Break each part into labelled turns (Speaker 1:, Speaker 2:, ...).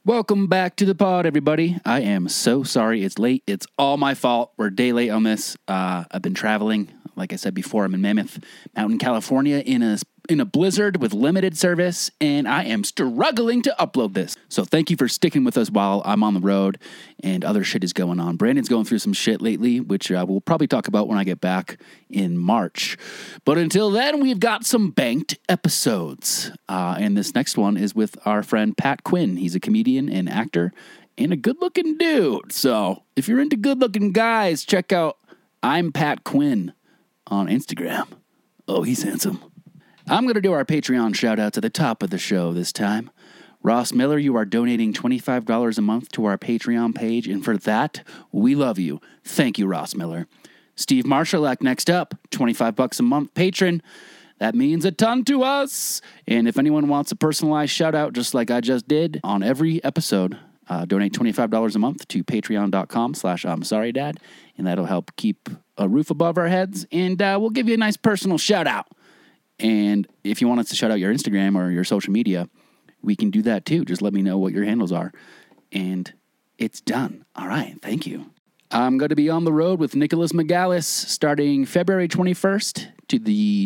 Speaker 1: Welcome back to the pod, everybody. I am so sorry it's late. It's all my fault. We're a day late on this. I've been traveling. Like I said before, I'm in Mammoth Mountain, California in a blizzard with limited service, and I am struggling to upload this. So thank you for sticking with us while I'm on the road and other shit is going on. Brandon's going through some shit lately, which we'll probably talk about when I get back in March. But until then, we've got some banked episodes. And this next one is with our friend Pat Quinn. He's a comedian and actor and a good-looking dude. So if you're into good-looking guys, check out I'm Pat Quinn on Instagram. Oh, he's handsome. I'm going to do our Patreon shout-outs at the top of the show this time. Ross Miller, you are donating $25 a month to our Patreon page, and for that, we love you. Thank you, Ross Miller. Steve Marshallak, next up, $25 a month patron. That means a ton to us. And if anyone wants a personalized shout-out just like I just did on every episode, donate $25 a month to patreon.com/I'mSorryDad, and that'll help keep a roof above our heads, and we'll give you a nice personal shout-out. And if you want us to shout out your Instagram or your social media, we can do that too. Just let me know what your handles are. And it's done. All right. Thank you. I'm going to be on the road with Nicholas Megalis starting February 21st to the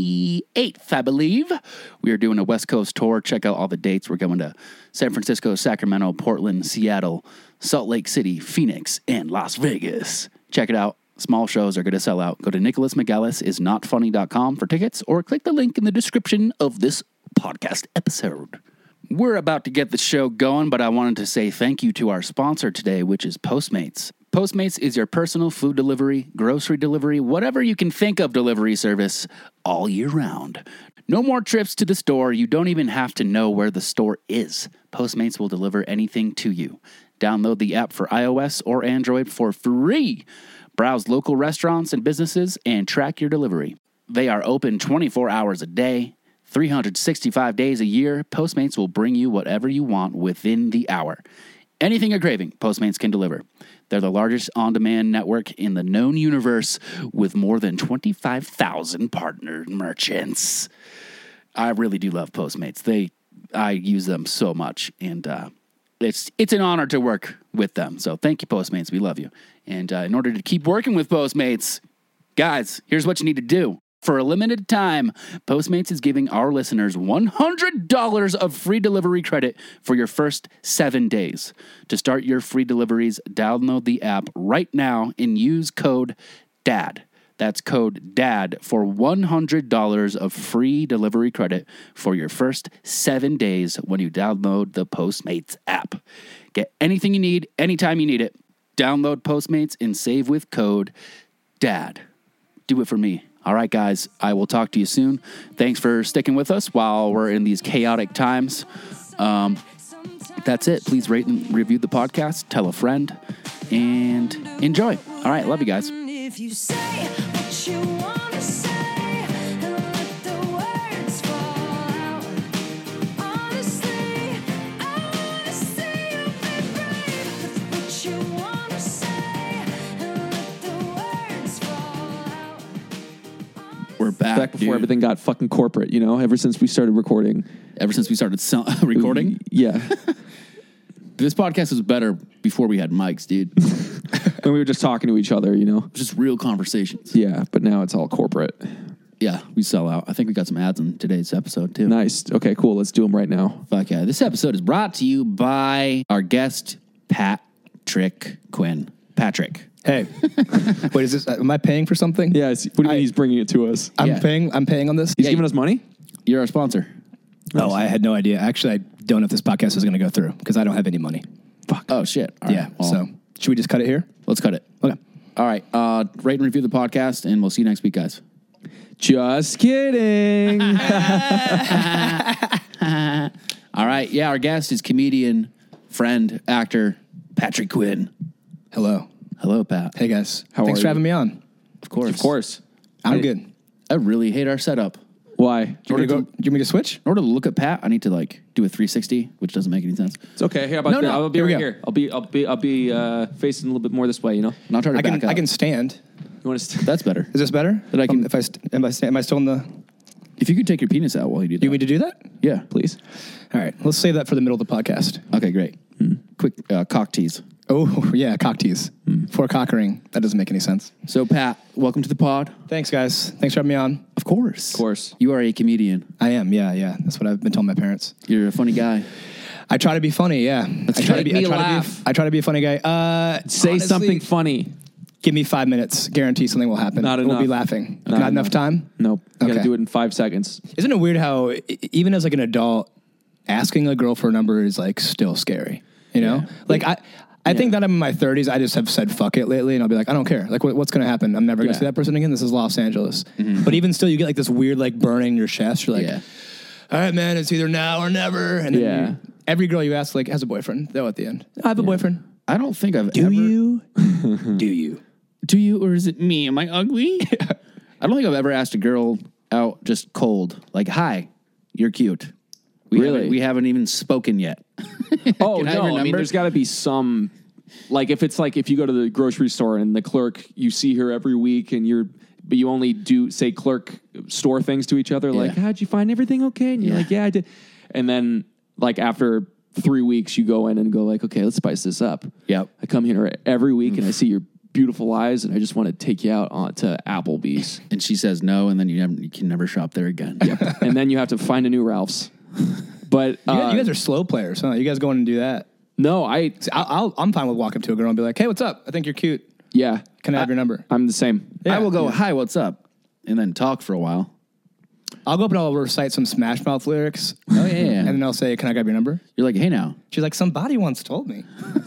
Speaker 1: 28th, I believe. We are doing a West Coast tour. Check out all the dates. We're going to San Francisco, Sacramento, Portland, Seattle, Salt Lake City, Phoenix, and Las Vegas. Check it out. Small shows are going to sell out. Go to nicholasmegalisisnotfunny.com for tickets or click the link in the description of this podcast episode. We're about to get the show going, but I wanted to say thank you to our sponsor today, which is Postmates. Postmates is your personal food delivery, grocery delivery, whatever you can think of delivery service all year round. No more trips to the store. You don't even have to know where the store is. Postmates will deliver anything to you. Download the app for iOS or Android for free. Browse local restaurants and businesses and track your delivery. They are open 24 hours a day, 365 days a year. Postmates will bring you whatever you want within the hour. Anything you're craving, Postmates can deliver. They're the largest on-demand network in the known universe with more than 25,000 partner merchants. I really do love Postmates. I use them so much, and it's an honor to work with them. So thank you, Postmates. We love you. And in order to keep working with Postmates, guys, here's what you need to do. For a limited time, Postmates is giving our listeners $100 of free delivery credit for your first 7 days. To start your free deliveries, download the app right now and use code DAD. That's code DAD for $100 of free delivery credit for your first 7 days when you download the Postmates app. Get anything you need, anytime you need it. Download Postmates and save with code DAD. Do it for me. All right, guys, I will talk to you soon. Thanks for sticking with us while we're in these chaotic times. That's it. Please rate and review the podcast, tell a friend, and enjoy. All right, love you guys.
Speaker 2: If you say what you want to say, and let the words fall out. Honestly, I want to see you be brave with what you want to say, and let the words fall out.
Speaker 1: We're back
Speaker 3: Before everything got fucking corporate, ever since we started recording.
Speaker 1: Ever since we started recording?
Speaker 3: Yeah.
Speaker 1: This podcast was better before we had mics, dude.
Speaker 3: When we were just talking to each other,
Speaker 1: Just real conversations.
Speaker 3: Yeah, but now it's all corporate.
Speaker 1: Yeah, we sell out. I think we got some ads in today's episode, too.
Speaker 3: Nice. Okay, cool. Let's do them right now.
Speaker 1: Fuck yeah. This episode is brought to you by our guest, Patrick Quinn. Patrick.
Speaker 4: Hey, wait, is this? Am I paying for something?
Speaker 3: Yeah, what do you mean he's bringing it to us?
Speaker 4: I'm
Speaker 1: Yeah.
Speaker 4: paying. I'm paying on this.
Speaker 3: He's giving us money?
Speaker 1: You're our sponsor.
Speaker 4: Oh, I had no idea. Actually, I don't know if this podcast is going to go through because I don't have any money.
Speaker 1: Fuck. Oh, shit. All
Speaker 4: Yeah.
Speaker 1: right, well,
Speaker 4: So should we just cut it here?
Speaker 1: let's cut it.
Speaker 4: Okay.
Speaker 1: All right. Rate and review the podcast, and we'll see you next week, guys.
Speaker 3: Just kidding.
Speaker 1: All right. Yeah, our guest is comedian, friend, actor, Patrick Quinn.
Speaker 4: Hello.
Speaker 1: Hello, Pat.
Speaker 4: Hey guys.
Speaker 3: How
Speaker 4: Thanks
Speaker 3: are
Speaker 4: for
Speaker 3: you?
Speaker 4: having me on.
Speaker 1: Of course.
Speaker 3: Of course.
Speaker 4: I'm good.
Speaker 1: I really hate our setup.
Speaker 3: Why?
Speaker 4: Do you want me to switch?
Speaker 1: In order to look at Pat, I need to do a 360, which doesn't make any sense.
Speaker 3: It's okay. Hey, how about
Speaker 4: No,
Speaker 3: that?
Speaker 4: no.
Speaker 3: I'll be
Speaker 4: Here we
Speaker 3: right
Speaker 4: go.
Speaker 3: here. I'll be facing a little bit more this way,
Speaker 1: And I'll try to back up.
Speaker 4: I can stand.
Speaker 3: You want to
Speaker 1: That's better.
Speaker 4: Is this better?
Speaker 1: That I can-
Speaker 4: If am I still in the?
Speaker 1: If you could take your penis out while you do that.
Speaker 4: Do you want me to do that?
Speaker 1: Yeah.
Speaker 3: please?
Speaker 4: All right. Let's save that for the middle of the podcast.
Speaker 1: Okay, great. quick cock tease.
Speaker 4: Oh, yeah, cock tease. For cockering. That doesn't make any sense.
Speaker 1: So, Pat, welcome to the pod.
Speaker 4: Thanks, guys. Thanks for having me on.
Speaker 1: Of course.
Speaker 3: Of course.
Speaker 1: You are a comedian.
Speaker 4: I am, yeah. That's what I've been telling my parents.
Speaker 1: You're a funny guy.
Speaker 4: I try to be funny, yeah. I try
Speaker 3: make me laugh.
Speaker 4: I try to be a funny guy.
Speaker 3: Say
Speaker 4: Honestly,
Speaker 3: something funny.
Speaker 4: Give me 5 minutes. Guarantee something will happen.
Speaker 3: Not
Speaker 4: We'll be
Speaker 3: enough.
Speaker 4: laughing.
Speaker 3: Not
Speaker 4: Not enough
Speaker 3: enough.
Speaker 4: time?
Speaker 3: Nope. You got to
Speaker 4: Okay.
Speaker 3: do it in 5 seconds.
Speaker 4: Isn't it weird how, even as like an adult, asking a girl for a number is like still scary? You know?
Speaker 1: Yeah.
Speaker 4: Like, I think that I'm in my 30s. I just have said fuck it lately, and I'll be like, I don't care. Like, what's going to happen? I'm never going to
Speaker 3: Yeah.
Speaker 4: see that person again. This is Los Angeles. But even still, you get like this weird like burning in your chest. You're like,
Speaker 1: Yeah.
Speaker 4: all right, man, it's either now or never. And then
Speaker 3: Yeah.
Speaker 4: every girl you ask like has a boyfriend. Though at the end, I have a boyfriend.
Speaker 1: I don't think I've
Speaker 4: Do
Speaker 1: ever...
Speaker 4: you? Do you?
Speaker 1: Do you, or is it me? Am I ugly? I don't think I've ever asked a girl out just cold. Like, hi, you're cute.
Speaker 3: Really?
Speaker 1: We haven't even spoken yet.
Speaker 3: Oh,
Speaker 1: Can I have
Speaker 3: no.
Speaker 1: your
Speaker 3: I mean,
Speaker 1: number?
Speaker 3: there's got to be some, like, if it's like if you go to the grocery store and the clerk, you see her every week and but you only do say clerk store things to each other. Like,
Speaker 1: Yeah.
Speaker 3: how'd you find everything okay? And you're
Speaker 1: Yeah.
Speaker 3: like, yeah, I did. And then, like, after 3 weeks, you go in and go, like, okay, let's spice this up.
Speaker 1: Yep.
Speaker 3: I come here every week and I see your beautiful eyes and I just want to take you out to Applebee's.
Speaker 1: And she says no, and then you can never shop there again. Yep.
Speaker 3: And then you have to find a new Ralph's. But
Speaker 4: You guys are slow players, huh? You guys go in and do that.
Speaker 3: no,
Speaker 4: See, I'm fine with walking up to a girl and be like, hey, what's up? I think you're cute.
Speaker 3: yeah.
Speaker 4: Can I have your number?
Speaker 3: I'm the same.
Speaker 4: Yeah.
Speaker 1: I will go, hi, what's up? And then talk for a while.
Speaker 4: I'll go up and I'll recite some Smash Mouth lyrics.
Speaker 1: Oh, yeah.
Speaker 4: And then I'll say, can I grab your number?
Speaker 1: You're like, hey, now.
Speaker 4: She's like, somebody once told me.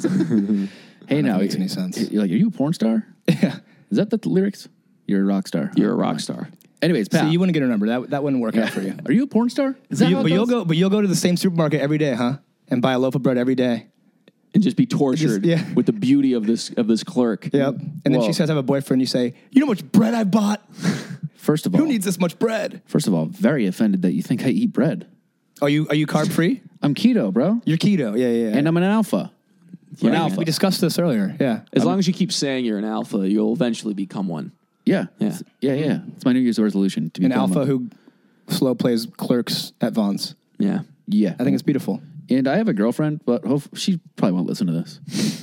Speaker 1: Hey, now.
Speaker 4: makes any sense.
Speaker 1: You're like, are you a porn star?
Speaker 4: Yeah.
Speaker 1: Is that the lyrics? You're a rock star.
Speaker 3: You're a rock star.
Speaker 1: Anyways, Pat.
Speaker 4: So you wouldn't get her number. That wouldn't work out for you.
Speaker 1: Are you a porn star? Is that how it goes?
Speaker 4: But you'll go to the same supermarket every day, huh? And buy a loaf of bread every day.
Speaker 3: And just be tortured
Speaker 4: yeah.
Speaker 3: with the beauty of this clerk.
Speaker 4: Yep. And then
Speaker 3: Whoa.
Speaker 4: she says, I have a boyfriend. You say, you know how much bread I bought?
Speaker 1: First of all,
Speaker 4: Who needs this much bread?
Speaker 1: very offended that you think I eat bread.
Speaker 4: Are you carb free?
Speaker 1: I'm keto, bro.
Speaker 4: You're keto. Yeah.
Speaker 1: And I'm an alpha. You're an alpha.
Speaker 4: We discussed this earlier. Yeah.
Speaker 3: As long as you keep saying you're an alpha, you'll eventually become one.
Speaker 1: Yeah.
Speaker 3: Yeah.
Speaker 1: Yeah. It's my New Year's resolution to be
Speaker 4: An alpha who slow plays clerks at Vaughn's.
Speaker 3: Yeah.
Speaker 1: Yeah.
Speaker 4: I think it's beautiful.
Speaker 1: And I have a girlfriend, but she probably won't listen to this.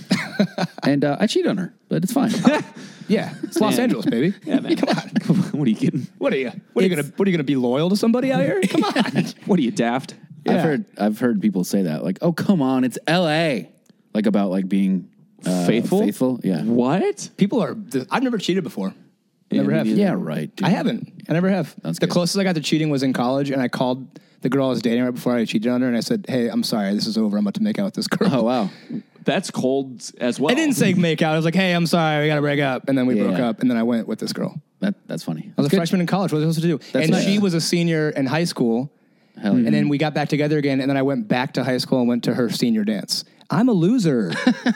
Speaker 1: And I cheat on her, but it's fine.
Speaker 4: Yeah. It's Los
Speaker 3: Man.
Speaker 4: Angeles, baby.
Speaker 3: Yeah, man.
Speaker 4: Come on.
Speaker 3: What are you getting?
Speaker 4: What are you? What are you gonna be loyal to somebody out here? Come on.
Speaker 3: What are you, daft?
Speaker 4: Yeah.
Speaker 1: I've heard people say that, like, "Oh, come on, it's L.A." Like about like being
Speaker 3: Faithful?
Speaker 1: Faithful, yeah,
Speaker 3: What?
Speaker 4: People are. I've never cheated before. Never
Speaker 3: me
Speaker 4: have.
Speaker 3: neither.
Speaker 1: yeah, right. Dude.
Speaker 4: I haven't. I never have.
Speaker 1: That's
Speaker 4: the
Speaker 1: good.
Speaker 4: closest I got to cheating was in college, and I called the girl I was dating right before I cheated on her, and I said, "Hey, I'm sorry, this is over. I'm about to make out with this girl."
Speaker 1: Oh wow,
Speaker 3: That's cold as well.
Speaker 4: I didn't say make out. I was like, "Hey, I'm sorry, we got to break up," and then we broke
Speaker 1: Yeah.
Speaker 4: up, and then I went with this girl.
Speaker 1: that's funny.
Speaker 4: I was a freshman in college. What was I supposed to do? And
Speaker 1: nice.
Speaker 4: she was a senior in high school.
Speaker 1: Hell yeah.
Speaker 4: And then we got back together again, and then I went back to high school and went to her senior dance. I'm a loser.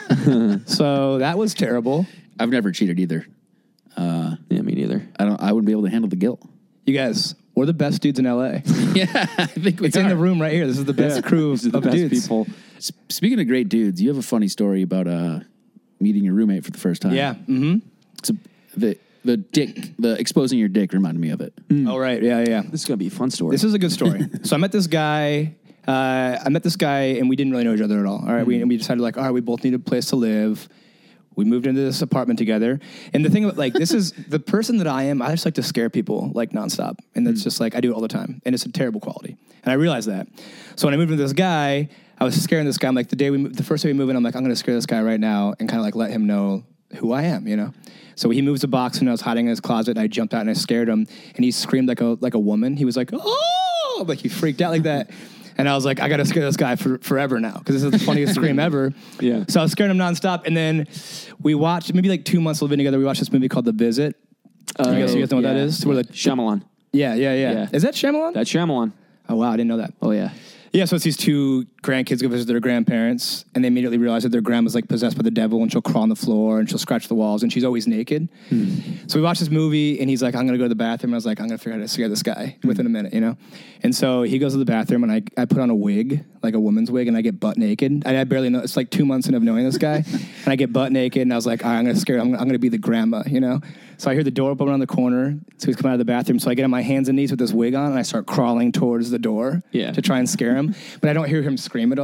Speaker 4: So that was terrible.
Speaker 1: I've never cheated either.
Speaker 3: Yeah, me neither.
Speaker 1: I wouldn't be able to handle the guilt.
Speaker 4: You guys, we're the best dudes in LA.
Speaker 1: Yeah, I think
Speaker 4: It's in the room right here. This is the best crew
Speaker 3: These are the
Speaker 4: of
Speaker 3: best
Speaker 4: dudes.
Speaker 3: people.
Speaker 1: Speaking of great dudes, you have a funny story about meeting your roommate for the first time.
Speaker 4: Yeah. Mm-hmm.
Speaker 1: So the exposing your dick reminded me of it.
Speaker 4: Oh, right. Yeah.
Speaker 3: This is going to be a fun story.
Speaker 4: This is a good story. So I met this guy. And we didn't really know each other at all. All right. We decided like, all right, we both need a place to live. We moved into this apartment together. And the thing about like, this is the person that I am. I just like to scare people like nonstop. And it's just like, I do it all the time. And it's a terrible quality. And I realized that. So when I moved into this guy, I was scaring this guy. I'm like, the first day we move in, I'm like, I'm going to scare this guy right now and kind of like let him know who I am, you know? So he moves a box and I was hiding in his closet and I jumped out and I scared him and he screamed like a woman. He was like, oh, like he freaked out like that. And I was like, I got to scare this guy forever now because this is the funniest scream ever.
Speaker 3: Yeah.
Speaker 4: So I was scaring him nonstop. And then we watched, maybe like 2 months living together, we watched this movie called The Visit. You guys know what that is? Where
Speaker 3: Shyamalan.
Speaker 4: Yeah.
Speaker 3: Yeah.
Speaker 4: Is that Shyamalan?
Speaker 3: That's Shyamalan.
Speaker 4: Oh, wow. I didn't know that.
Speaker 3: Oh, yeah.
Speaker 4: Yeah, so it's these two grandkids go visit their grandparents, and they immediately realize that their grandma's like possessed by the devil, and she'll crawl on the floor, and she'll scratch the walls, and she's always naked. So we watched this movie, and he's like, I'm going to go to the bathroom. And I was like, I'm going to figure out how to scare this guy within a minute, you know? And so he goes to the bathroom, and I put on a wig, like a woman's wig, and I get butt naked. I barely know. It's like 2 months in of knowing this guy, and I get butt naked, and I was like, all right, I'm going to scare him. I'm going to be the grandma, you know? So I hear the door open around the corner, so he's coming out of the bathroom. So I get on my hands and knees with this wig on, and I start crawling towards the door
Speaker 3: Yeah.
Speaker 4: to try and scare him. But I don't hear him scream at all.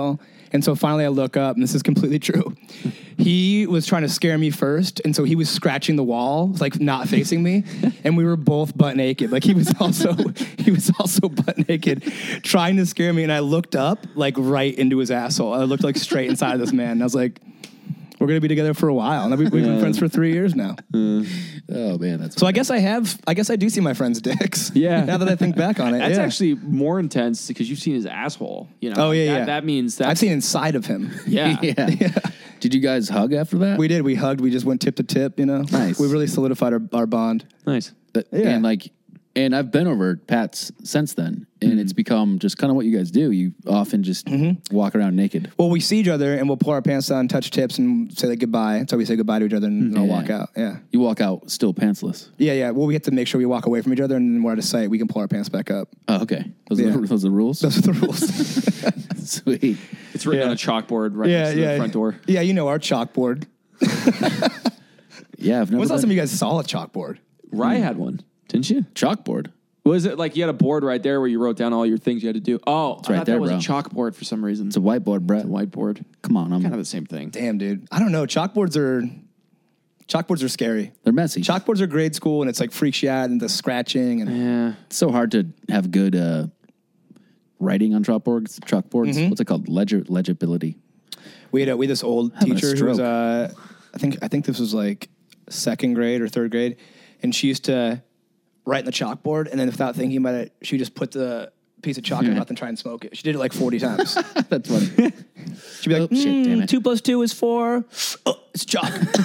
Speaker 4: And so finally I look up, and this is completely true. He was trying to scare me first, and so he was scratching the wall, like not facing me, and we were both butt naked. Like he was also butt naked, trying to scare me. And I looked up, like right into his asshole. I looked like straight inside of this man, and I was like, "We're gonna be together for a while." And we've been friends for 3 years now.
Speaker 1: Oh man, that's
Speaker 4: So I guess I do see my friend's dicks.
Speaker 3: Yeah.
Speaker 4: Now that I think back on it,
Speaker 3: That's
Speaker 4: yeah.
Speaker 3: actually more intense because you've seen his asshole. You know.
Speaker 4: Oh yeah,
Speaker 3: That-
Speaker 4: yeah.
Speaker 3: That means that
Speaker 4: I've seen inside of him.
Speaker 3: Yeah.
Speaker 1: yeah. Did you guys hug after that?
Speaker 4: We did. We hugged. We just went tip to tip. You know,
Speaker 1: Nice.
Speaker 4: We really solidified our bond.
Speaker 3: Nice.
Speaker 4: Yeah.
Speaker 1: And I've been over at Pat's since then, and it's become just kind of what you guys do. You often just walk around naked.
Speaker 4: Well, we see each other and we'll pull our pants down, touch tips, and say like goodbye. That's how we say goodbye to each other, and I'll walk out. Yeah.
Speaker 1: You walk out still pantsless.
Speaker 4: Yeah. Well, we have to make sure we walk away from each other, and then we're out of sight. We can pull our pants back up.
Speaker 1: Oh, okay. Those,
Speaker 4: Yeah.
Speaker 1: are, those are the rules?
Speaker 4: Those are the rules.
Speaker 1: Sweet.
Speaker 3: It's written
Speaker 4: Yeah.
Speaker 3: on a chalkboard right next to the front door.
Speaker 4: Yeah, you know our chalkboard.
Speaker 1: Yeah, I've never
Speaker 4: When's the last
Speaker 1: been-
Speaker 4: time you guys saw a chalkboard?
Speaker 3: Rye had one, didn't you?
Speaker 1: Chalkboard.
Speaker 3: Was it like you had a board right there where you wrote down all your things you had to do? Oh, I
Speaker 1: right
Speaker 3: thought
Speaker 1: there,
Speaker 3: that was
Speaker 1: bro.
Speaker 3: a chalkboard for some reason.
Speaker 1: It's a whiteboard, Brett.
Speaker 3: whiteboard.
Speaker 1: Come on,
Speaker 3: Kind of the same thing.
Speaker 4: Damn, dude. I don't know. Chalkboards are scary.
Speaker 1: they're messy.
Speaker 4: Chalkboards are grade school, and it's like freaks you out, and the scratching, and
Speaker 3: Yeah.
Speaker 1: It's so hard to have good writing on chalkboards.
Speaker 4: Mm-hmm.
Speaker 1: What's it called? Legibility.
Speaker 4: we had this old
Speaker 1: Having a
Speaker 4: teacher who was
Speaker 1: stroke.
Speaker 4: I think this was like second grade or third grade, and she used to write in the chalkboard, and then without thinking about it, she just put the piece of chalk in her mouth and try and smoke it. She did it like 40 times.
Speaker 1: That's funny.
Speaker 4: She'd be like,
Speaker 1: Oh, shit, damn it.
Speaker 4: 2 + 2 is 4. Oh, it's chalk.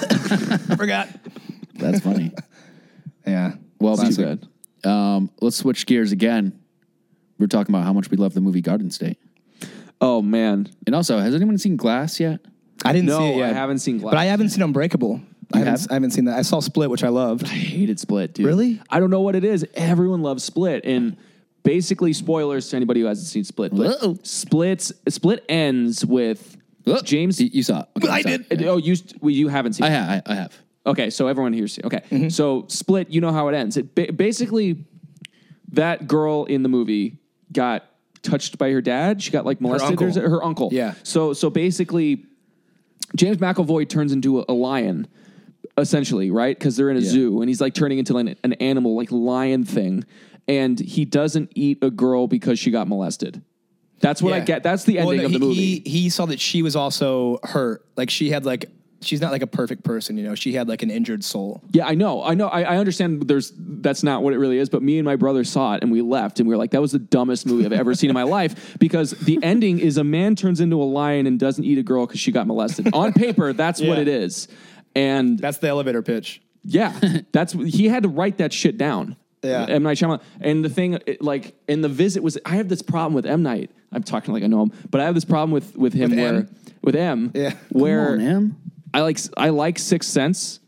Speaker 4: I forgot.
Speaker 1: That's funny.
Speaker 4: Yeah.
Speaker 1: Well,
Speaker 3: Too
Speaker 1: classic.
Speaker 3: bad.
Speaker 1: Let's switch gears again. We're talking about how much we love the movie Garden State.
Speaker 3: Oh man.
Speaker 1: And also, has anyone seen Glass yet?
Speaker 4: I didn't
Speaker 3: No,
Speaker 4: see it yet.
Speaker 3: I haven't seen Glass.
Speaker 4: But I haven't seen Unbreakable. I haven't seen that. I saw Split, which I loved.
Speaker 3: I hated Split, dude.
Speaker 4: Really?
Speaker 3: I don't know what it is. Everyone loves Split, and basically, spoilers to anybody who hasn't seen Split. But
Speaker 1: Uh-oh.
Speaker 3: Split ends with
Speaker 1: Oh,
Speaker 3: James.
Speaker 1: You saw it. Okay,
Speaker 4: I
Speaker 1: you saw
Speaker 4: did.
Speaker 1: it.
Speaker 3: Oh, you haven't seen.
Speaker 1: I
Speaker 3: it.
Speaker 1: have.
Speaker 3: Okay, so everyone here's okay.
Speaker 4: Mm-hmm.
Speaker 3: So Split, you know how it ends. It basically that girl in the movie got touched by her dad. She got like molested.
Speaker 4: uncle.
Speaker 3: Her uncle.
Speaker 4: Yeah.
Speaker 3: So basically, James McAvoy turns into a lion, essentially, right? Because they're in a
Speaker 1: Yeah.
Speaker 3: zoo, and he's like turning into like an animal, like lion thing, and he doesn't eat a girl because she got molested. That's what I
Speaker 4: Yeah.
Speaker 3: get. That's the ending
Speaker 4: Well,
Speaker 3: of the movie.
Speaker 4: He saw that she was also hurt. Like she had like, she's not like a perfect person, you know. She had like an injured soul.
Speaker 3: Yeah, I know. I understand that's not what it really is, but me and my brother saw it and we left and we were like, that was the dumbest movie I've ever seen in my life, because the ending is a man turns into a lion and doesn't eat a girl because she got molested. On paper, that's what
Speaker 4: Yeah.
Speaker 3: it is. And
Speaker 4: That's the elevator pitch.
Speaker 3: yeah, he had to write that shit down.
Speaker 4: Yeah.
Speaker 3: M. Night Shyamalan. And the thing, and the visit was, I have this problem with M. Night. I'm talking like I know him, but I have this problem with him
Speaker 4: With
Speaker 3: where,
Speaker 4: M?
Speaker 3: with M,
Speaker 4: Yeah.
Speaker 3: where
Speaker 1: Come on, Em.
Speaker 3: I like Sixth Sense,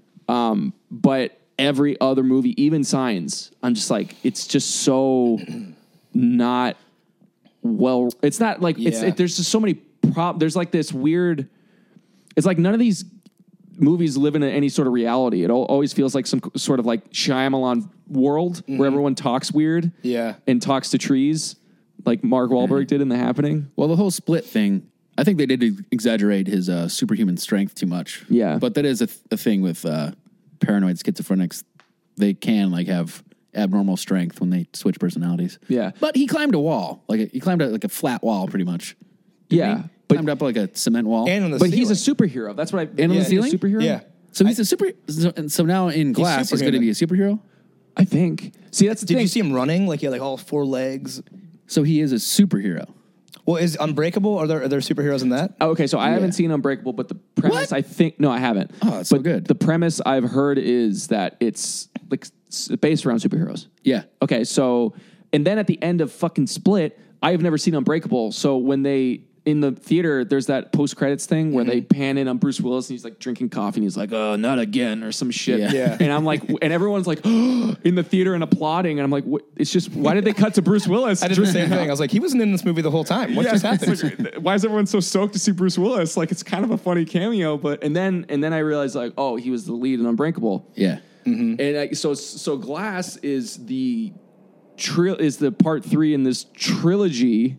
Speaker 3: but every other movie, even Signs, I'm just like, it's just so not well. It's not like
Speaker 4: Yeah.
Speaker 3: there's just so many There's like this weird. It's like none of these movies live in any sort of reality. It always feels like some sort of like Shyamalan world where everyone talks weird,
Speaker 4: Yeah.
Speaker 3: and talks to trees, like Mark Wahlberg did in The Happening.
Speaker 1: Well, the whole Split thing, I think they did exaggerate his superhuman strength too much.
Speaker 3: Yeah.
Speaker 1: But that is a thing with paranoid schizophrenics. They can like have abnormal strength when they switch personalities.
Speaker 3: Yeah.
Speaker 1: But he climbed a wall. He climbed a flat wall pretty much.
Speaker 3: Yeah,
Speaker 1: Climbed up like a cement wall.
Speaker 4: And on the
Speaker 3: but he's a
Speaker 4: ceiling.
Speaker 3: superhero. That's what I.
Speaker 1: And on the
Speaker 3: he's a
Speaker 1: ceiling?
Speaker 3: superhero.
Speaker 4: Yeah.
Speaker 1: so he's a super. So now in Glass, he's going to be a superhero.
Speaker 3: I think. See, that's the
Speaker 4: Did
Speaker 3: thing.
Speaker 4: you see him running? Like he had like all 4 legs.
Speaker 1: So he is a superhero.
Speaker 4: Well, is Unbreakable? Are there superheroes in that?
Speaker 3: Okay, so I haven't seen Unbreakable, but the premise,
Speaker 1: What?
Speaker 3: I think, no, I haven't.
Speaker 1: Oh, it's so
Speaker 3: but
Speaker 1: good.
Speaker 3: The premise I've heard is that it's like based around superheroes.
Speaker 1: Yeah.
Speaker 3: Okay, so, and then at the end of fucking Split, I have never seen Unbreakable. So when they, in the theater, there's that post-credits thing where they pan in on Bruce Willis and he's like drinking coffee and he's like, oh, not again, or some shit.
Speaker 1: Yeah.
Speaker 4: Yeah.
Speaker 3: And I'm like, and everyone's like, in the theater and applauding. And I'm like, what? It's just, why did they cut to Bruce Willis?
Speaker 4: I did the same thing. I was like, he wasn't in this movie the whole time. What just happened?
Speaker 3: It's like, why is everyone so stoked to see Bruce Willis? Like, it's kind of a funny cameo, but and then I realized like, oh, he was the lead in Unbreakable.
Speaker 1: Yeah.
Speaker 3: And so Glass is the part 3 in this trilogy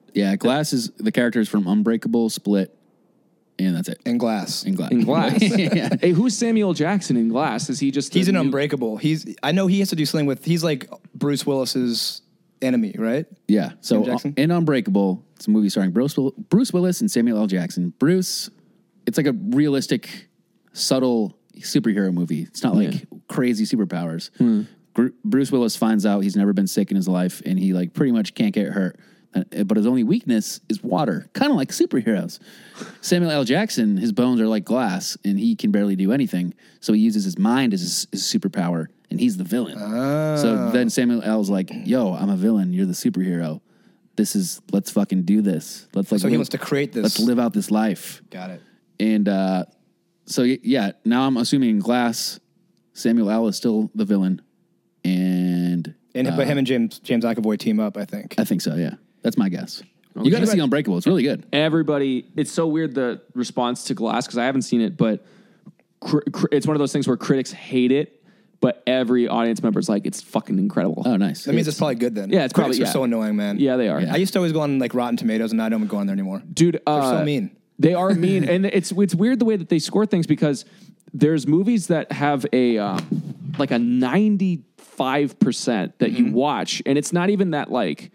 Speaker 1: Yeah, Glass is the characters from Unbreakable, Split, and that's it.
Speaker 4: And Glass.
Speaker 1: In Glass.
Speaker 3: In Glass.
Speaker 1: Yeah.
Speaker 3: Hey, who's Samuel Jackson in Glass? Is he just
Speaker 4: He's
Speaker 3: a
Speaker 4: an
Speaker 3: new-
Speaker 4: Unbreakable. I know he has to do something with. He's like Bruce Willis's enemy, right?
Speaker 1: Yeah. So
Speaker 4: Sam Jackson?
Speaker 1: in Unbreakable, it's a movie starring Bruce Willis and Samuel L. Jackson. Bruce, it's like a realistic, subtle superhero movie. It's not like crazy superpowers. Bruce Willis finds out he's never been sick in his life, and he like pretty much can't get hurt. But his only weakness is water, kind of like superheroes. Samuel L. Jackson, his bones are like glass, and he can barely do anything. So he uses his mind as his superpower, and he's the villain. So then Samuel L's like, "Yo, I'm a villain. You're the superhero. Let's fucking do this. Let's like."
Speaker 4: So he wants to create this.
Speaker 1: Let's live out this life.
Speaker 4: Got it.
Speaker 1: And so yeah, now I'm assuming in Glass, Samuel L. is still the villain,
Speaker 4: But him and James McAvoy team up, I think.
Speaker 1: I think so. Yeah, that's my guess. You got to see Unbreakable. It's really good.
Speaker 3: Everybody, it's so weird the response to Glass because I haven't seen it, but it's one of those things where critics hate it, but every audience member is like, it's fucking incredible.
Speaker 1: Oh, nice.
Speaker 4: That means it's probably good then.
Speaker 3: Yeah, it's
Speaker 4: Critics
Speaker 3: probably-
Speaker 4: are so
Speaker 3: yeah.
Speaker 4: annoying, man.
Speaker 3: Yeah, they are.
Speaker 1: Yeah.
Speaker 4: I used to always go on like Rotten Tomatoes, and I don't go on there anymore.
Speaker 3: Dude,
Speaker 4: They're so mean.
Speaker 3: They are mean, and it's weird the way that they score things because there's movies that have a like a 95% that you watch, and it's not even that like.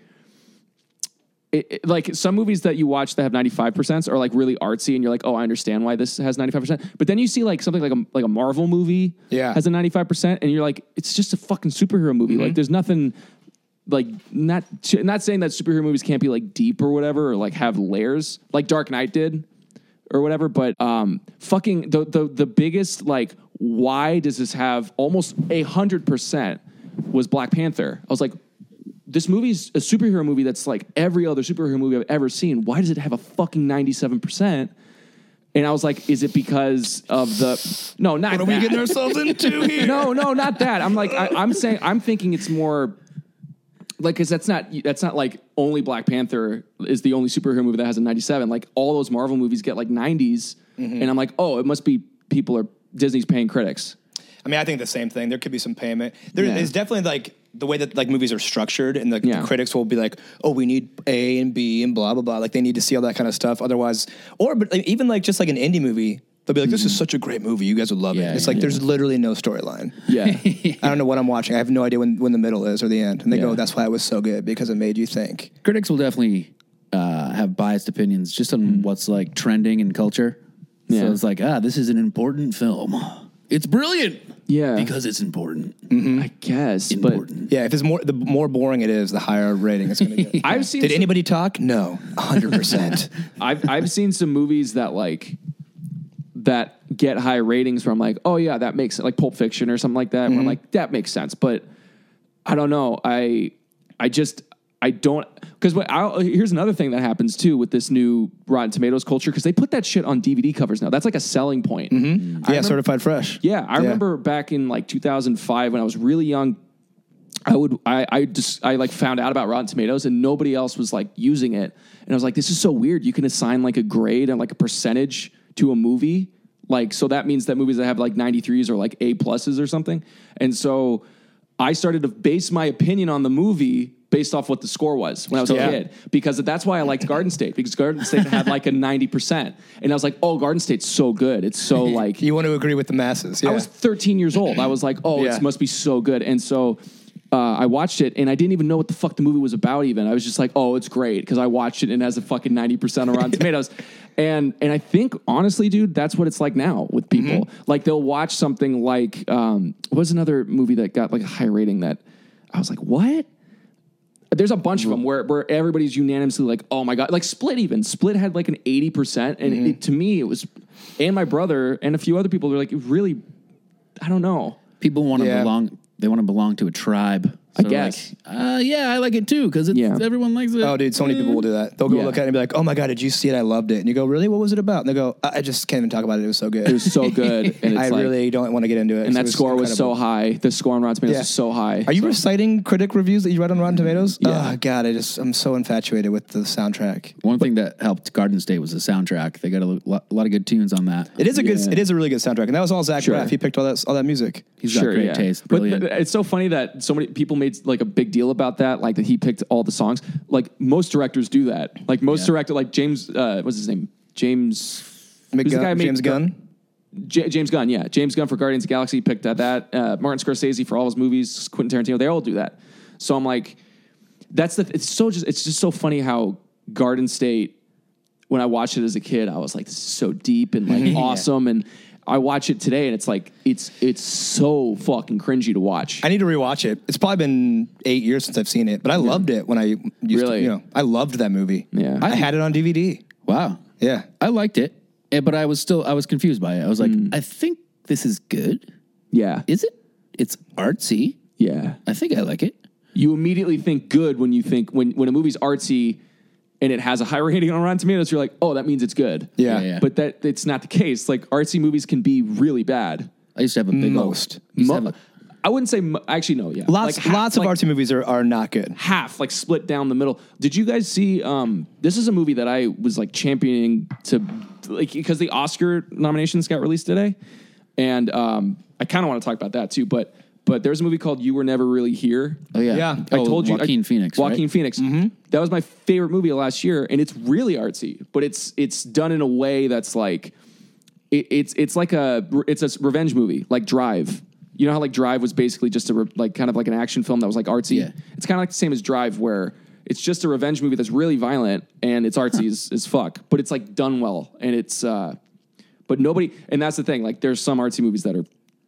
Speaker 3: Like some movies that you watch that have 95% are like really artsy, and you're like, oh, I understand why this has 95%. But then you see like something like a Marvel movie has a 95%, and you're like, it's just a fucking superhero movie. Like there's nothing. Like not saying that superhero movies can't be like deep or whatever, or like have layers like Dark Knight did or whatever, but fucking the biggest like why does this have almost 100% was Black Panther. I was like, this movie's a superhero movie that's like every other superhero movie I've ever seen. Why does it have a fucking 97%? And I was like, is it because of the no, not
Speaker 4: What are
Speaker 3: that.
Speaker 4: we getting ourselves into here?
Speaker 3: No, not that. I'm like, I'm thinking it's more like, because that's not like only Black Panther is the only superhero movie that has a 97. Like all those Marvel movies get like 90s, and I'm like, oh, it must be Disney's paying critics.
Speaker 4: I mean, I think the same thing. There could be some payment. There
Speaker 3: Yeah.
Speaker 4: is definitely like the way that like movies are structured, and the
Speaker 3: Yeah.
Speaker 4: critics will be like, "Oh, we need A and B and blah blah blah." Like they need to see all that kind of stuff. Otherwise, but like, even like just like an indie movie, they'll be like, "This is such a great movie. You guys would love
Speaker 1: Yeah,
Speaker 4: it." It's like
Speaker 1: yeah.
Speaker 4: there's literally no storyline.
Speaker 3: Yeah.
Speaker 4: I don't know what I'm watching. I have no idea when the middle is or the end. And they
Speaker 3: Yeah.
Speaker 4: go, "That's why it was so good because it made you think."
Speaker 1: Critics will definitely have biased opinions just on what's like trending in culture.
Speaker 3: Yeah.
Speaker 1: So it's like, this is an important film. It's brilliant.
Speaker 3: Yeah.
Speaker 1: Because it's important.
Speaker 3: I guess, but
Speaker 1: Important.
Speaker 4: Yeah, if it's the more boring it is, the higher rating it's going to get.
Speaker 3: I've seen
Speaker 4: Did
Speaker 3: some-
Speaker 4: anybody talk? No, 100%.
Speaker 3: I've seen some movies that get high ratings where I'm like, oh yeah, that makes sense. Like Pulp Fiction or something like that. Where I'm like, that makes sense. But I don't know. I don't, because here's another thing that happens too with this new Rotten Tomatoes culture, because they put that shit on DVD covers now. That's like a selling point.
Speaker 4: Yeah, certified fresh.
Speaker 3: Yeah, I remember back in like 2005 when I was really young. I like found out about Rotten Tomatoes and nobody else was like using it, and I was like, this is so weird. You can assign like a grade and like a percentage to a movie, like so that means that movies that have like 93s or like A pluses or something. And so I started to base my opinion on the movie based off what the score was when I was a kid, because that's why I liked Garden State, because Garden State had like a 90%, and I was like, oh, Garden State's so good. It's so like
Speaker 4: You want to agree with the masses. Yeah.
Speaker 3: I was 13 years old. I was like, oh,
Speaker 4: Yeah.
Speaker 3: it must be so good. And so I watched it, and I didn't even know what the fuck the movie was about even. I was just like, oh, it's great, because I watched it and it has a fucking 90% on Rotten Tomatoes. And I think, honestly, dude, that's what it's like now with people. Like, they'll watch something like, what was another movie that got like a high rating that I was like, what? There's a bunch of them where everybody's unanimously like, oh my God. Like Split even. Split had like an 80%. And to me, it was, and my brother and a few other people were like, really, I don't know.
Speaker 1: People want to
Speaker 4: Yeah.
Speaker 1: belong. They want to belong to a tribe.
Speaker 3: I
Speaker 1: So
Speaker 3: guess.
Speaker 1: Like, yeah, I like it too because everyone likes it.
Speaker 4: Oh, dude, so many people will do that. They'll go
Speaker 3: Yeah.
Speaker 4: look at it and be like, oh my God, did you see it? I loved it. And you go, really? What was it about? And they go, I just can't even talk about it. It was so good.
Speaker 3: It was so good. And it's
Speaker 4: I
Speaker 3: like,
Speaker 4: really don't want to get into it.
Speaker 3: and
Speaker 4: So
Speaker 3: that score was so
Speaker 4: incredible.
Speaker 3: high. The score on Rotten Tomatoes
Speaker 4: Yeah.
Speaker 3: was so high.
Speaker 4: Are you
Speaker 3: So-
Speaker 4: reciting critic reviews that you read on Rotten Tomatoes?
Speaker 3: Yeah.
Speaker 4: Oh, God, I'm so infatuated with the soundtrack.
Speaker 1: One thing that helped Garden State was the soundtrack. They got a lot of good tunes on that.
Speaker 4: It is a good.
Speaker 3: Yeah.
Speaker 4: It is a really good soundtrack, and that was all Zach
Speaker 3: Sure.
Speaker 4: Braff. He picked all that music.
Speaker 1: He's got great taste.
Speaker 3: But
Speaker 1: Brilliant.
Speaker 3: it's so funny that so many people made like a big deal about that, like that he picked all the songs. Like most directors do that. Like most director, like James, what's his name? James. Who's the guy who made
Speaker 4: James Gunn.
Speaker 3: James Gunn, yeah. James Gunn for Guardians of the Galaxy picked that. Martin Scorsese for all his movies, Quentin Tarantino, they all do that. So I'm like, it's just so funny how Garden State, when I watched it as a kid, I was like, this is so deep and like awesome. And I watch it today and it's like, it's so fucking cringy to watch.
Speaker 4: I need to rewatch it. It's probably been 8 years since I've seen it, but I loved it when I used to, I loved that movie.
Speaker 3: Yeah.
Speaker 4: I had it on DVD.
Speaker 1: Wow.
Speaker 4: Yeah.
Speaker 1: I liked it, but I was confused by it. I was like, I think this is good.
Speaker 3: Yeah.
Speaker 1: Is it? It's artsy.
Speaker 3: Yeah.
Speaker 1: I think I like it.
Speaker 3: You immediately think good when you think, when a movie's artsy and it has a high rating on Rotten Tomatoes, you're like, oh, that means it's good.
Speaker 4: Yeah.
Speaker 1: Yeah.
Speaker 3: But it's not the case. Like artsy movies can be really bad.
Speaker 1: I used to have a big
Speaker 4: Most.
Speaker 3: I wouldn't say, actually, no, yeah.
Speaker 4: Lots
Speaker 3: Like half,
Speaker 4: of
Speaker 3: like,
Speaker 4: artsy movies are not good.
Speaker 3: half, like split down the middle. Did you guys see, this is a movie that I was like championing to, like, because the Oscar nominations got released today. And I kind of want to talk about that too, but there's a movie called You Were Never Really Here.
Speaker 1: Oh, yeah.
Speaker 4: Yeah.
Speaker 3: I told you.
Speaker 1: Joaquin Phoenix.
Speaker 3: Joaquin
Speaker 1: right?
Speaker 3: Phoenix. That was my favorite movie of last year, and it's really artsy, but it's done in a way that's like it's like it's a revenge movie, like Drive. You know how like Drive was basically just like kind of like an action film that was like artsy.
Speaker 1: Yeah.
Speaker 3: It's kind of like the same as Drive, where it's just a revenge movie that's really violent and it's artsy as fuck, but it's like done well, and it's but nobody. And that's the thing. Like there's some artsy movies that are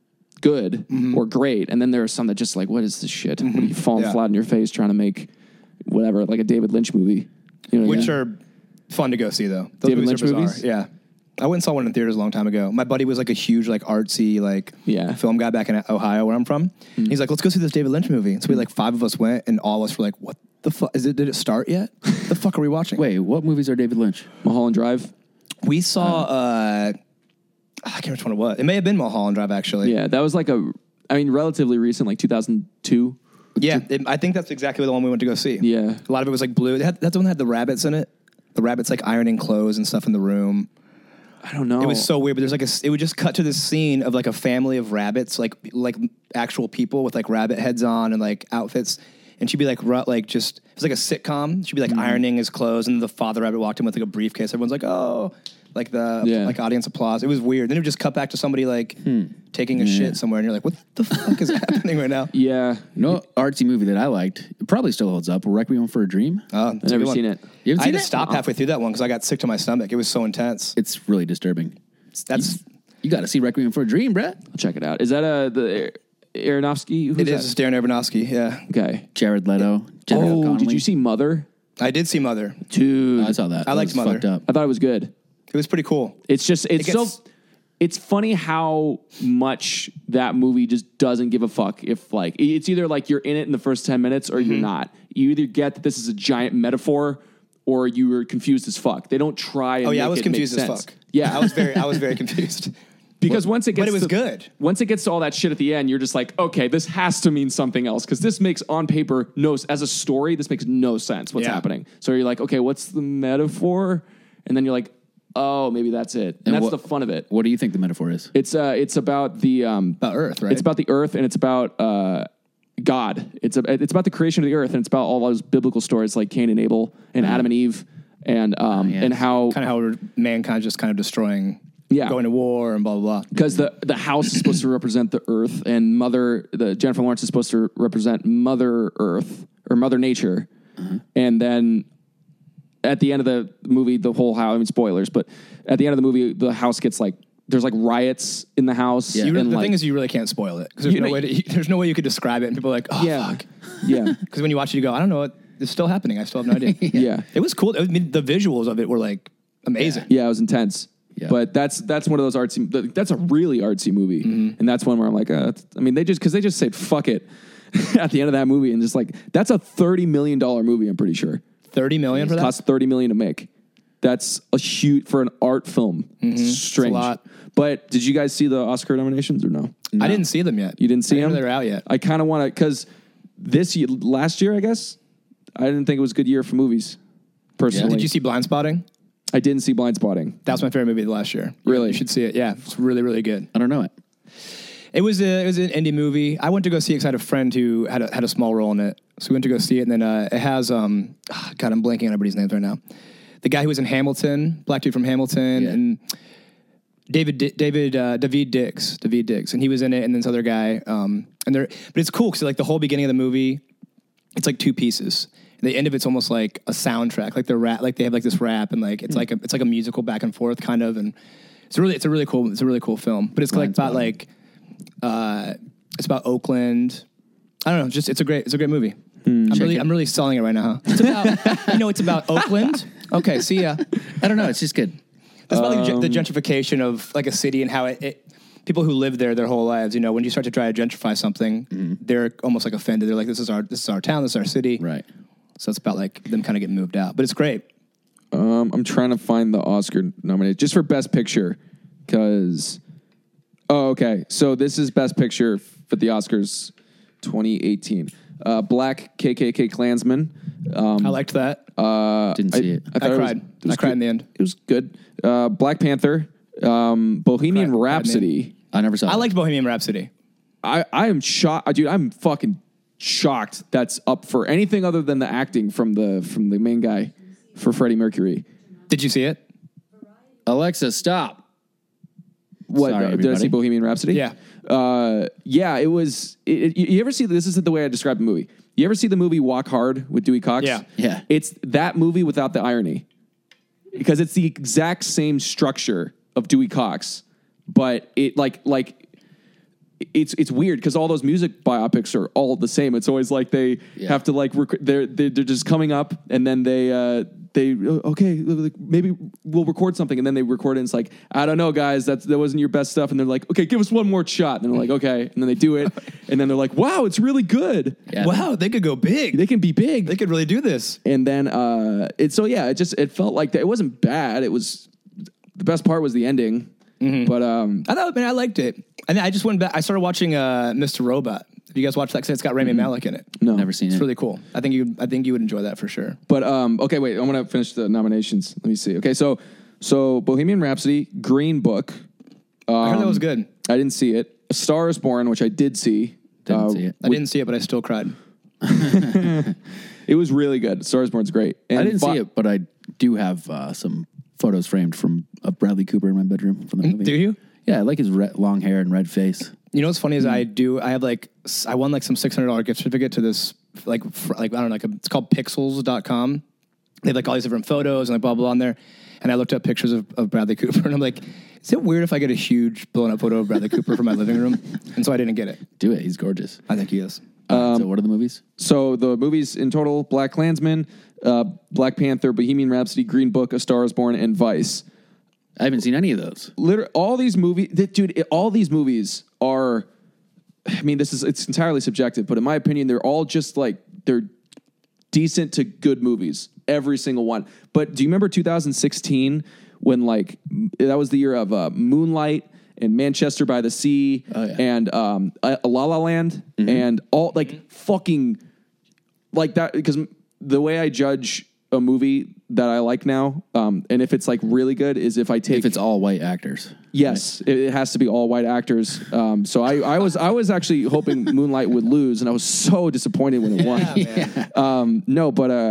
Speaker 3: good or great, and then there are some that just like, what is this shit? What are you falling
Speaker 4: Yeah.
Speaker 3: flat on your face trying to make whatever, like a David Lynch movie? You know what I
Speaker 4: Which
Speaker 3: mean?
Speaker 4: are fun to go see, though. Those
Speaker 3: David
Speaker 4: movies are
Speaker 3: Lynch
Speaker 4: bizarre.
Speaker 3: movies?
Speaker 4: Yeah. I went and saw one in theaters a long time ago. My buddy was like a huge, like, artsy, like, film guy back in Ohio, where I'm from. He's like, let's go see this David Lynch movie. And so we, like, 5 of us went, and all of us were like, what the fuck? Did it start yet? The fuck are we watching?
Speaker 1: Wait, what movies are David Lynch?
Speaker 3: Mulholland Drive.
Speaker 4: We saw, I can't remember which one it was. It may have been Mulholland Drive, actually.
Speaker 3: Yeah, that was like relatively recent, like 2002.
Speaker 4: Yeah, I think that's exactly the one we went to go see.
Speaker 3: Yeah.
Speaker 4: A lot of it was, like, blue. That's the one that had the rabbits in it. The rabbits, like, ironing clothes and stuff in the room.
Speaker 3: I don't know.
Speaker 4: It was so weird, but there's like it would just cut to this scene of like a family of rabbits, like actual people with like rabbit heads on and like outfits, and she'd be like just it was like a sitcom. She'd be like ironing his clothes, and the father rabbit walked in with like a briefcase. Everyone's like, oh, like like audience applause. It was weird. Then it would just cut back to somebody like taking a shit somewhere, and you're like, what the fuck is happening right now?
Speaker 3: Yeah.
Speaker 1: You know, artsy movie that I liked. It probably still holds up. Requiem for a Dream.
Speaker 3: I've never seen it.
Speaker 1: You haven't
Speaker 4: I
Speaker 1: seen
Speaker 4: had to
Speaker 1: it?
Speaker 4: stop halfway through that one because I got sick to my stomach. It was so intense.
Speaker 1: It's really disturbing.
Speaker 4: That's
Speaker 1: You got to see Requiem for a Dream, bruh.
Speaker 3: I'll check it out. Is that the Aronofsky? Who's
Speaker 4: it
Speaker 3: that?
Speaker 4: is Darren Aronofsky. Yeah,
Speaker 3: Okay.
Speaker 1: Jared Leto. Jennifer
Speaker 3: Oh,
Speaker 1: Connelly.
Speaker 3: did you see Mother?
Speaker 4: I did see Mother.
Speaker 3: Dude,
Speaker 1: I saw that.
Speaker 4: I
Speaker 1: That
Speaker 4: liked
Speaker 1: was
Speaker 4: Mother.
Speaker 1: fucked up.
Speaker 3: I thought it was good.
Speaker 4: It was pretty cool.
Speaker 3: It's just
Speaker 4: gets-
Speaker 3: it's funny how much that movie just doesn't give a fuck if like it's either like you're in it in the first 10 minutes or you're not. You either get that this is a giant metaphor or you were confused as fuck. They don't try and
Speaker 4: Oh yeah, I
Speaker 3: make
Speaker 4: was
Speaker 3: it make
Speaker 4: confused as
Speaker 3: sense.
Speaker 4: fuck.
Speaker 3: Yeah.
Speaker 4: I was very confused.
Speaker 3: Because once it gets
Speaker 4: But it was
Speaker 3: to,
Speaker 4: good.
Speaker 3: Once it gets to all that shit at the end, you're just like, okay, this has to mean something else because this makes on paper as a story, this makes no sense what's
Speaker 4: Yeah.
Speaker 3: happening. So you're like, okay, what's the metaphor? And then you're like, oh, maybe that's it. And that's
Speaker 1: what-
Speaker 3: the fun of it.
Speaker 1: What do you think the metaphor is?
Speaker 3: It's about the
Speaker 4: About Earth, right?
Speaker 3: It's about the earth and it's about God. It's about the creation of the earth and it's about all those biblical stories like Cain and Abel and Adam and Eve and
Speaker 1: yes.
Speaker 3: and how
Speaker 4: kind of how mankind just kind of destroying,
Speaker 3: Yeah.
Speaker 4: going to war and blah blah blah.
Speaker 3: because the house is supposed to represent the earth and Jennifer Lawrence is supposed to represent Mother Earth or Mother Nature, and then at the end of the movie, the whole house. I mean, spoilers, but at the end of the movie, the house gets like there's like riots in the house.
Speaker 4: The
Speaker 3: and
Speaker 4: thing is, you really can't spoil it because there's
Speaker 3: You
Speaker 4: no
Speaker 3: know-
Speaker 4: way. There's no way you could describe it, and people are like, "Oh,
Speaker 3: yeah,
Speaker 4: fuck."
Speaker 3: yeah,
Speaker 4: Because when you watch it, you go, "I don't know what it's still happening. I still have no idea."
Speaker 3: yeah.
Speaker 4: It was cool. I mean, the visuals of it were like amazing.
Speaker 3: Yeah, it was intense.
Speaker 1: Yeah.
Speaker 3: But that's one of those artsy. That's a really artsy movie, and that's one where I'm like, I mean, they just said fuck it at the end of that movie, and just like that's a $30 million movie. I'm pretty sure
Speaker 4: $30 million for that.
Speaker 3: cost $30 million to make. That's a huge for an art film. It's strange.
Speaker 4: It's a lot.
Speaker 3: But did you guys see the Oscar nominations or no?
Speaker 4: I didn't see them yet.
Speaker 3: You didn't see
Speaker 4: I didn't
Speaker 3: them?
Speaker 4: know they were out yet.
Speaker 3: I kind of want to because last year, I guess I didn't think it was a good year for movies. Personally,
Speaker 4: Did you see Blind Spotting?
Speaker 3: I didn't see Blind Spotting.
Speaker 4: That was my favorite movie of last year.
Speaker 3: Really?
Speaker 4: You should see it. Yeah, it's really, really good.
Speaker 1: I don't know it.
Speaker 4: It was an indie movie. I went to go see it 'cause I had a friend who had a small role in it. So we went to go see it, and then it has God, I'm blanking on everybody's names right now. The guy who was in Hamilton, black dude from Hamilton,
Speaker 1: Yeah.
Speaker 4: and David Diggs, and he was in it, and then this other guy. But it's cool because like the whole beginning of the movie, it's like two pieces. And the end of it's almost like a soundtrack, like the rap, like they have like this rap, and like it's like a musical back and forth kind of, and it's a really cool film. But it's like about like it's about Oakland. I don't know, it's a great movie. I'm really selling it right now. Huh? It's about it's about Oakland. Okay, see ya.
Speaker 1: I don't know. It's just good.
Speaker 4: It's about like, the gentrification of like a city and how it people who live there their whole lives. When you start to try to gentrify something, they're almost like offended. They're like, this is our town, this is our city.
Speaker 1: Right.
Speaker 4: So it's about like them kind of getting moved out, but it's great.
Speaker 3: I'm trying to find the Oscar nominated just for Best Picture, because. Oh, okay. So this is Best Picture for the Oscars 2018. Black KKK Klansman.
Speaker 4: I liked that.
Speaker 1: Didn't see it.
Speaker 4: I
Speaker 3: thought
Speaker 4: cried. I cried in the end.
Speaker 3: It was good. Black Panther. Bohemian
Speaker 4: Cried,
Speaker 3: Rhapsody.
Speaker 1: I never saw
Speaker 4: I
Speaker 1: it.
Speaker 4: liked Bohemian Rhapsody.
Speaker 3: I am shocked, dude. I'm fucking shocked. That's up for anything other than the acting from the main guy for Freddie Mercury.
Speaker 4: Did you see it?
Speaker 1: Alexa, stop.
Speaker 3: What
Speaker 1: Sorry,
Speaker 3: did I
Speaker 1: everybody.
Speaker 3: see Bohemian Rhapsody?
Speaker 4: Yeah.
Speaker 3: Yeah. It was. You ever see? This is the way I describe the movie. You ever see the movie Walk Hard with Dewey Cox?
Speaker 4: Yeah.
Speaker 1: Yeah.
Speaker 3: It's that movie without the irony, because it's the exact same structure of Dewey Cox, but it like it's weird because all those music biopics are all the same. It's always like they have to like they're just coming up, and then they okay, like, maybe we'll record something, and then they record it, and it's like, I don't know, guys, that wasn't your best stuff, and they're like, okay, give us one more shot, and they're like, okay, and then they do it, and then they're like, wow, it's really good.
Speaker 1: Yeah.
Speaker 4: Wow, they could go big.
Speaker 3: They can be big.
Speaker 4: They could really do this.
Speaker 3: And then it felt like that. It wasn't bad. It was the best part was the ending. But
Speaker 4: I liked it. And I just went back. I started watching Mr. Robot. Have you guys watched that? 'Cause it's got Rami Malek in it.
Speaker 3: no,
Speaker 1: Never seen
Speaker 4: It's
Speaker 1: it.
Speaker 4: really cool. I think you would enjoy that for sure.
Speaker 3: But okay, wait. I'm gonna finish the nominations. Let me see. Okay, so Bohemian Rhapsody, Green Book.
Speaker 4: I heard that was good.
Speaker 3: I didn't see it. A Star Is Born, which I did see.
Speaker 1: Didn't see it.
Speaker 4: I didn't see it, but I still cried.
Speaker 3: It was really good. Star Is Born's great. And
Speaker 1: I didn't see it, but I do have some photos framed of Bradley Cooper in my bedroom from the movie.
Speaker 4: Do you?
Speaker 1: Yeah, I like his long hair and red face.
Speaker 4: You know what's funny is I won like some $600 gift certificate to this like I don't know, it's called Pixels.com. They have like all these different photos and like blah blah on there. And I looked up pictures of Bradley Cooper, and I'm like, is it weird if I get a huge blown up photo of Bradley Cooper from my living room? And so I didn't get it.
Speaker 1: Do it. He's gorgeous.
Speaker 4: I think he is.
Speaker 1: So what are the movies?
Speaker 3: So the movies in total: Black Klansman, Black Panther, Bohemian Rhapsody, Green Book, A Star Is Born, and Vice.
Speaker 1: I haven't seen any of those.
Speaker 3: Literally, all these movies, all these movies are. I mean, it's entirely subjective, but in my opinion, they're all just like they're decent to good movies. Every single one. But do you remember 2016 when like that was the year of Moonlight and Manchester by the Sea and La La Land and all like fucking like that, because the way I judge a movie that I like now, and if it's like really good, is if I take
Speaker 1: If it's all white actors.
Speaker 3: yes, it has to be all white actors. So I was actually hoping Moonlight would lose, and I was so disappointed when it won. No,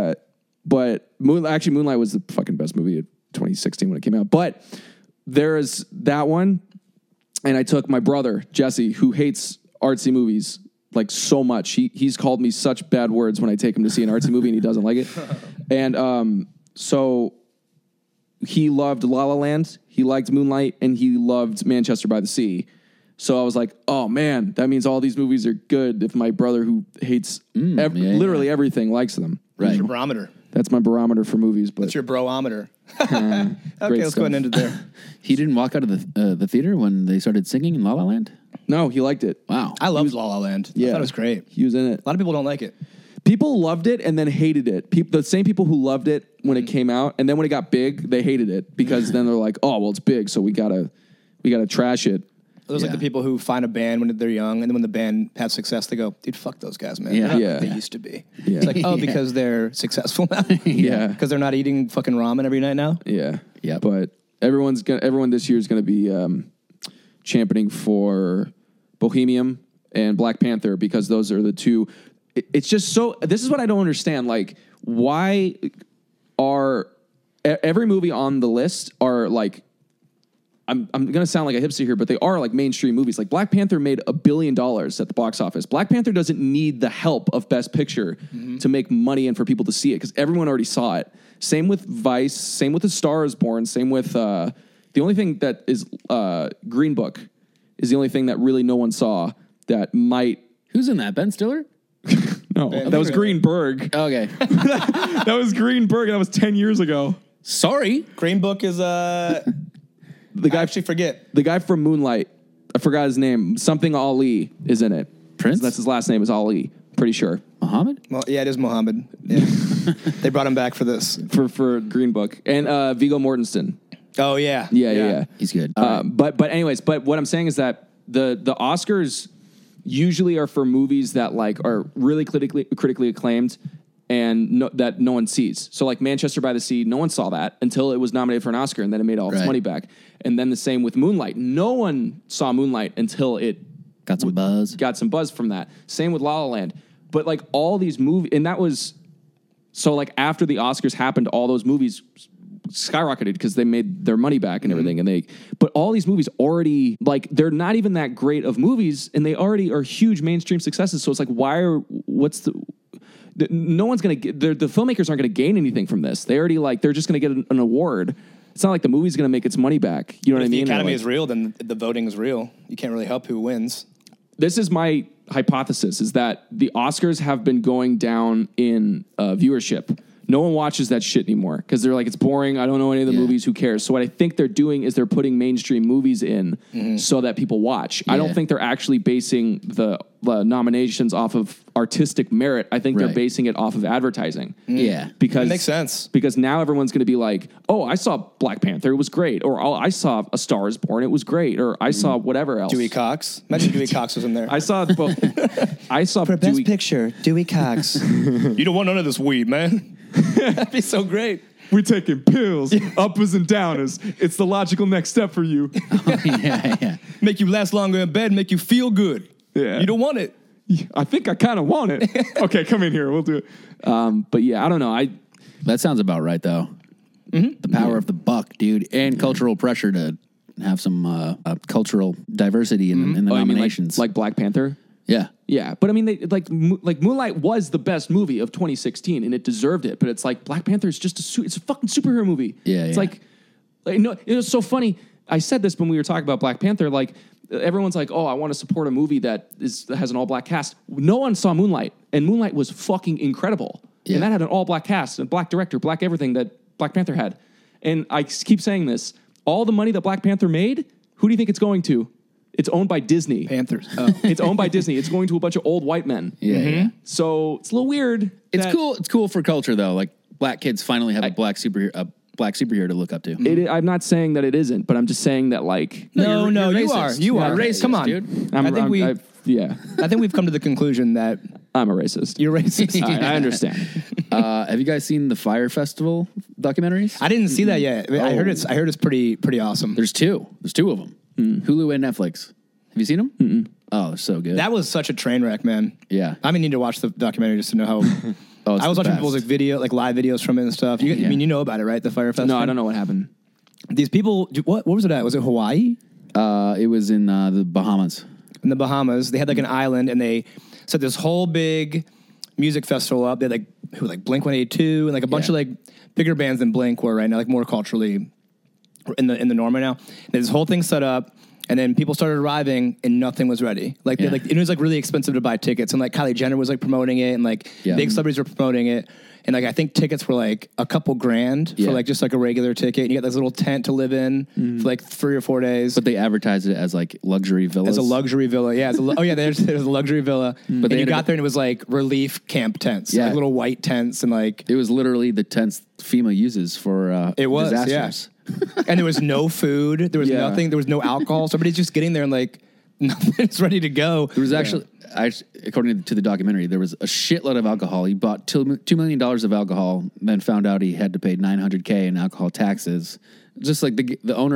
Speaker 3: but Moonlight was the fucking best movie of 2016 when it came out. But there's that one, and I took my brother Jesse, who hates artsy movies like so much. He's called me such bad words when I take him to see an artsy movie, and he doesn't like it. And so he loved La La Land, he liked Moonlight, and he loved Manchester by the Sea. So I was like, oh man, that means all these movies are good if my brother, who hates literally everything, likes them.
Speaker 4: That's your barometer.
Speaker 3: That's my barometer for movies. But
Speaker 4: That's your brometer. Okay,
Speaker 3: great
Speaker 4: let's go ahead and end it there.
Speaker 1: He didn't walk out of the theater when they started singing in La La Land?
Speaker 3: no, he liked it.
Speaker 1: Wow.
Speaker 4: I loved La La Land. I thought it was great.
Speaker 3: He was in it.
Speaker 4: A lot of people don't like it.
Speaker 3: People loved it and then hated it. The same people who loved it when it came out, and then when it got big, they hated it because then they're like, oh, well, it's big, so we gotta trash it.
Speaker 4: Those like the people who find a band when they're young, and then when the band has success, they go, dude, fuck those guys, man.
Speaker 1: Yeah.
Speaker 4: They're not
Speaker 3: Yeah.
Speaker 4: like they used to be.
Speaker 3: Yeah.
Speaker 4: It's like, oh, because they're successful now?
Speaker 3: Yeah.
Speaker 4: Because they're not eating fucking ramen every night now?
Speaker 3: Yeah.
Speaker 1: Yep.
Speaker 3: But everyone this year is gonna be championing for Bohemian and Black Panther, because those are the two. It's just so. This is what I don't understand. Like, why are every movie on the list are like. I'm gonna sound like a hipster here, but they are like mainstream movies. Like Black Panther made $1 billion at the box office. Black Panther doesn't need the help of Best Picture to make money and for people to see it because everyone already saw it. Same with Vice. Same with A Star Is Born. Same with the only thing that is Green Book is the only thing that really no one saw that might.
Speaker 1: Who's in that? Ben Stiller?
Speaker 3: No, that was Greenberg.
Speaker 1: Okay.
Speaker 3: That was Greenberg. That was 10 years ago.
Speaker 1: Sorry.
Speaker 4: Green Book is
Speaker 3: The guy
Speaker 4: I actually forget.
Speaker 3: The guy from Moonlight, I forgot his name. Something Ali is in it.
Speaker 1: Prince?
Speaker 3: That's his last name is Ali. Pretty sure.
Speaker 1: Muhammad?
Speaker 4: Well, yeah, it is Mohammed. Yeah. They brought him back for this.
Speaker 3: For Green Book. And Viggo Mortensen.
Speaker 4: Oh yeah,
Speaker 3: Yeah.
Speaker 1: He's good.
Speaker 3: But anyways, what I'm saying is that the Oscars usually are for movies that like are really critically acclaimed and that no one sees. So like Manchester by the Sea, no one saw that until it was nominated for an Oscar, and then it made all its
Speaker 1: Right.
Speaker 3: money back. And then the same with Moonlight. No one saw Moonlight until it
Speaker 1: Got some buzz.
Speaker 3: got some buzz from that. Same with La La Land. But like all these movies, and that was so like after the Oscars happened, all those movies skyrocketed because they made their money back and everything. And but all these movies already like they're not even that great of movies, and they already are huge mainstream successes. So it's like, no one's going to get, the filmmakers aren't going to gain anything from this. They're just going to get an award. It's not like the movie's going to make its money back. You know what I
Speaker 4: If
Speaker 3: mean?
Speaker 4: the Academy
Speaker 3: Like,
Speaker 4: is real, then the voting is real. You can't really help who wins.
Speaker 3: this is my hypothesis, is that the Oscars have been going down in viewership. No one watches that shit anymore because they're like, it's boring. I don't know any of the movies. Who cares? So what I think they're doing is they're putting mainstream movies in so that people watch. I don't think they're actually basing the nominations off of artistic merit. I think they're
Speaker 1: Right.
Speaker 3: basing it off of advertising.
Speaker 1: Yeah.
Speaker 3: Because
Speaker 4: That makes sense.
Speaker 3: Because now everyone's going to be like, oh, I saw Black Panther. It was great. Or oh, I saw A Star Is Born. It was great. Or I saw whatever else.
Speaker 4: Dewey Cox. Imagine Dewey Cox was in there.
Speaker 3: I saw both. I saw Dewey.
Speaker 4: Picture, Dewey Cox. You don't want none of this weed, man. That'd be so great.
Speaker 3: We're taking pills, uppers and downers. It's the logical next step for you.
Speaker 1: yeah.
Speaker 4: Make you last longer in bed, make you feel good.
Speaker 3: Yeah.
Speaker 4: You don't want it.
Speaker 3: I think I kind of want it. Okay, come in here. We'll do it. But yeah, I don't know.
Speaker 1: That sounds about right, though. The power of the buck, dude, and cultural pressure to have some cultural diversity in the
Speaker 3: Oh, you mean
Speaker 1: nominations.
Speaker 3: like Black Panther.
Speaker 1: yeah.
Speaker 3: Yeah, but I mean, like Moonlight was the best movie of 2016, and it deserved it. But it's like Black Panther is just it's a fucking superhero movie.
Speaker 1: Yeah,
Speaker 3: it's
Speaker 1: yeah.
Speaker 3: like no, it was so funny. I said this when we were talking about Black Panther. Like everyone's like, oh, I want to support a movie that has an all black cast. No one saw Moonlight, and Moonlight was fucking incredible.
Speaker 1: Yeah.
Speaker 3: And that had an all black cast, and black director, black everything that Black Panther had. And I keep saying this: all the money that Black Panther made, who do you think it's going to? It's owned by Disney.
Speaker 4: Panthers.
Speaker 3: It's owned by Disney. It's going to a bunch of old white men.
Speaker 1: Yeah, yeah.
Speaker 3: So it's a little weird.
Speaker 1: It's
Speaker 3: that-
Speaker 1: cool. It's cool for culture, though. Like black kids finally have a black superhero to look up to.
Speaker 3: I'm not saying that it isn't, but I'm just saying that like
Speaker 4: No,
Speaker 1: you're
Speaker 4: you
Speaker 1: racist.
Speaker 4: are. You
Speaker 1: You're
Speaker 4: are.
Speaker 1: racist,
Speaker 4: Come on.
Speaker 1: dude.
Speaker 4: I think we've come to the conclusion that
Speaker 3: I'm a racist.
Speaker 4: you're racist.
Speaker 3: I understand.
Speaker 1: Have you guys seen the Fire Festival documentaries?
Speaker 4: I didn't see that yet. I heard it's pretty awesome.
Speaker 1: There's two. There's two of them. Hulu and Netflix. Have you seen them? Mm-mm. Oh, they're so good.
Speaker 4: That was such a train wreck, man.
Speaker 1: Yeah.
Speaker 4: I need to watch the documentary just to know how.
Speaker 1: Oh, it's
Speaker 4: I was
Speaker 1: the
Speaker 4: watching
Speaker 1: best.
Speaker 4: people's like live videos from it and stuff. I mean, you know about it, right? The Fire Festival.
Speaker 3: No, I don't know what happened.
Speaker 4: These people. What was it at? Was it Hawaii?
Speaker 1: It was in the Bahamas.
Speaker 4: In the Bahamas, they had like an island, and they set this whole big music festival up. They had like Blink 182 and like a bunch
Speaker 1: Yeah.
Speaker 4: of like bigger bands than Blink were right now, like more culturally in the norm right now. And this whole thing set up, and then people started arriving, and nothing was ready. Like
Speaker 1: Yeah.
Speaker 4: it was like really expensive to buy tickets, and like Kylie Jenner was like promoting it, and like
Speaker 1: Yeah.
Speaker 4: big celebrities were promoting it. And like I think tickets were like a couple grand
Speaker 1: Yeah.
Speaker 4: for like just like a regular ticket. And you get this little tent to live in for like 3 or 4 days.
Speaker 1: But they advertised it as like luxury villas.
Speaker 4: As a luxury villa, yeah. There's a luxury villa,
Speaker 1: But
Speaker 4: and
Speaker 1: they
Speaker 4: you
Speaker 1: ended
Speaker 4: got
Speaker 1: up-
Speaker 4: there and it was like relief camp tents,
Speaker 1: Yeah.
Speaker 4: like little white tents, and like
Speaker 1: It was literally the tents FEMA uses for
Speaker 4: it was,
Speaker 1: disasters.
Speaker 4: yeah. And there was no food, there was
Speaker 3: Yeah.
Speaker 4: nothing, there was no alcohol. Somebody's just getting there and like nothing's ready to go.
Speaker 1: There was actually, according to the documentary, there was a shitload of alcohol. He bought $2 million of alcohol, then found out he had to pay $900K in alcohol taxes. Just like the owner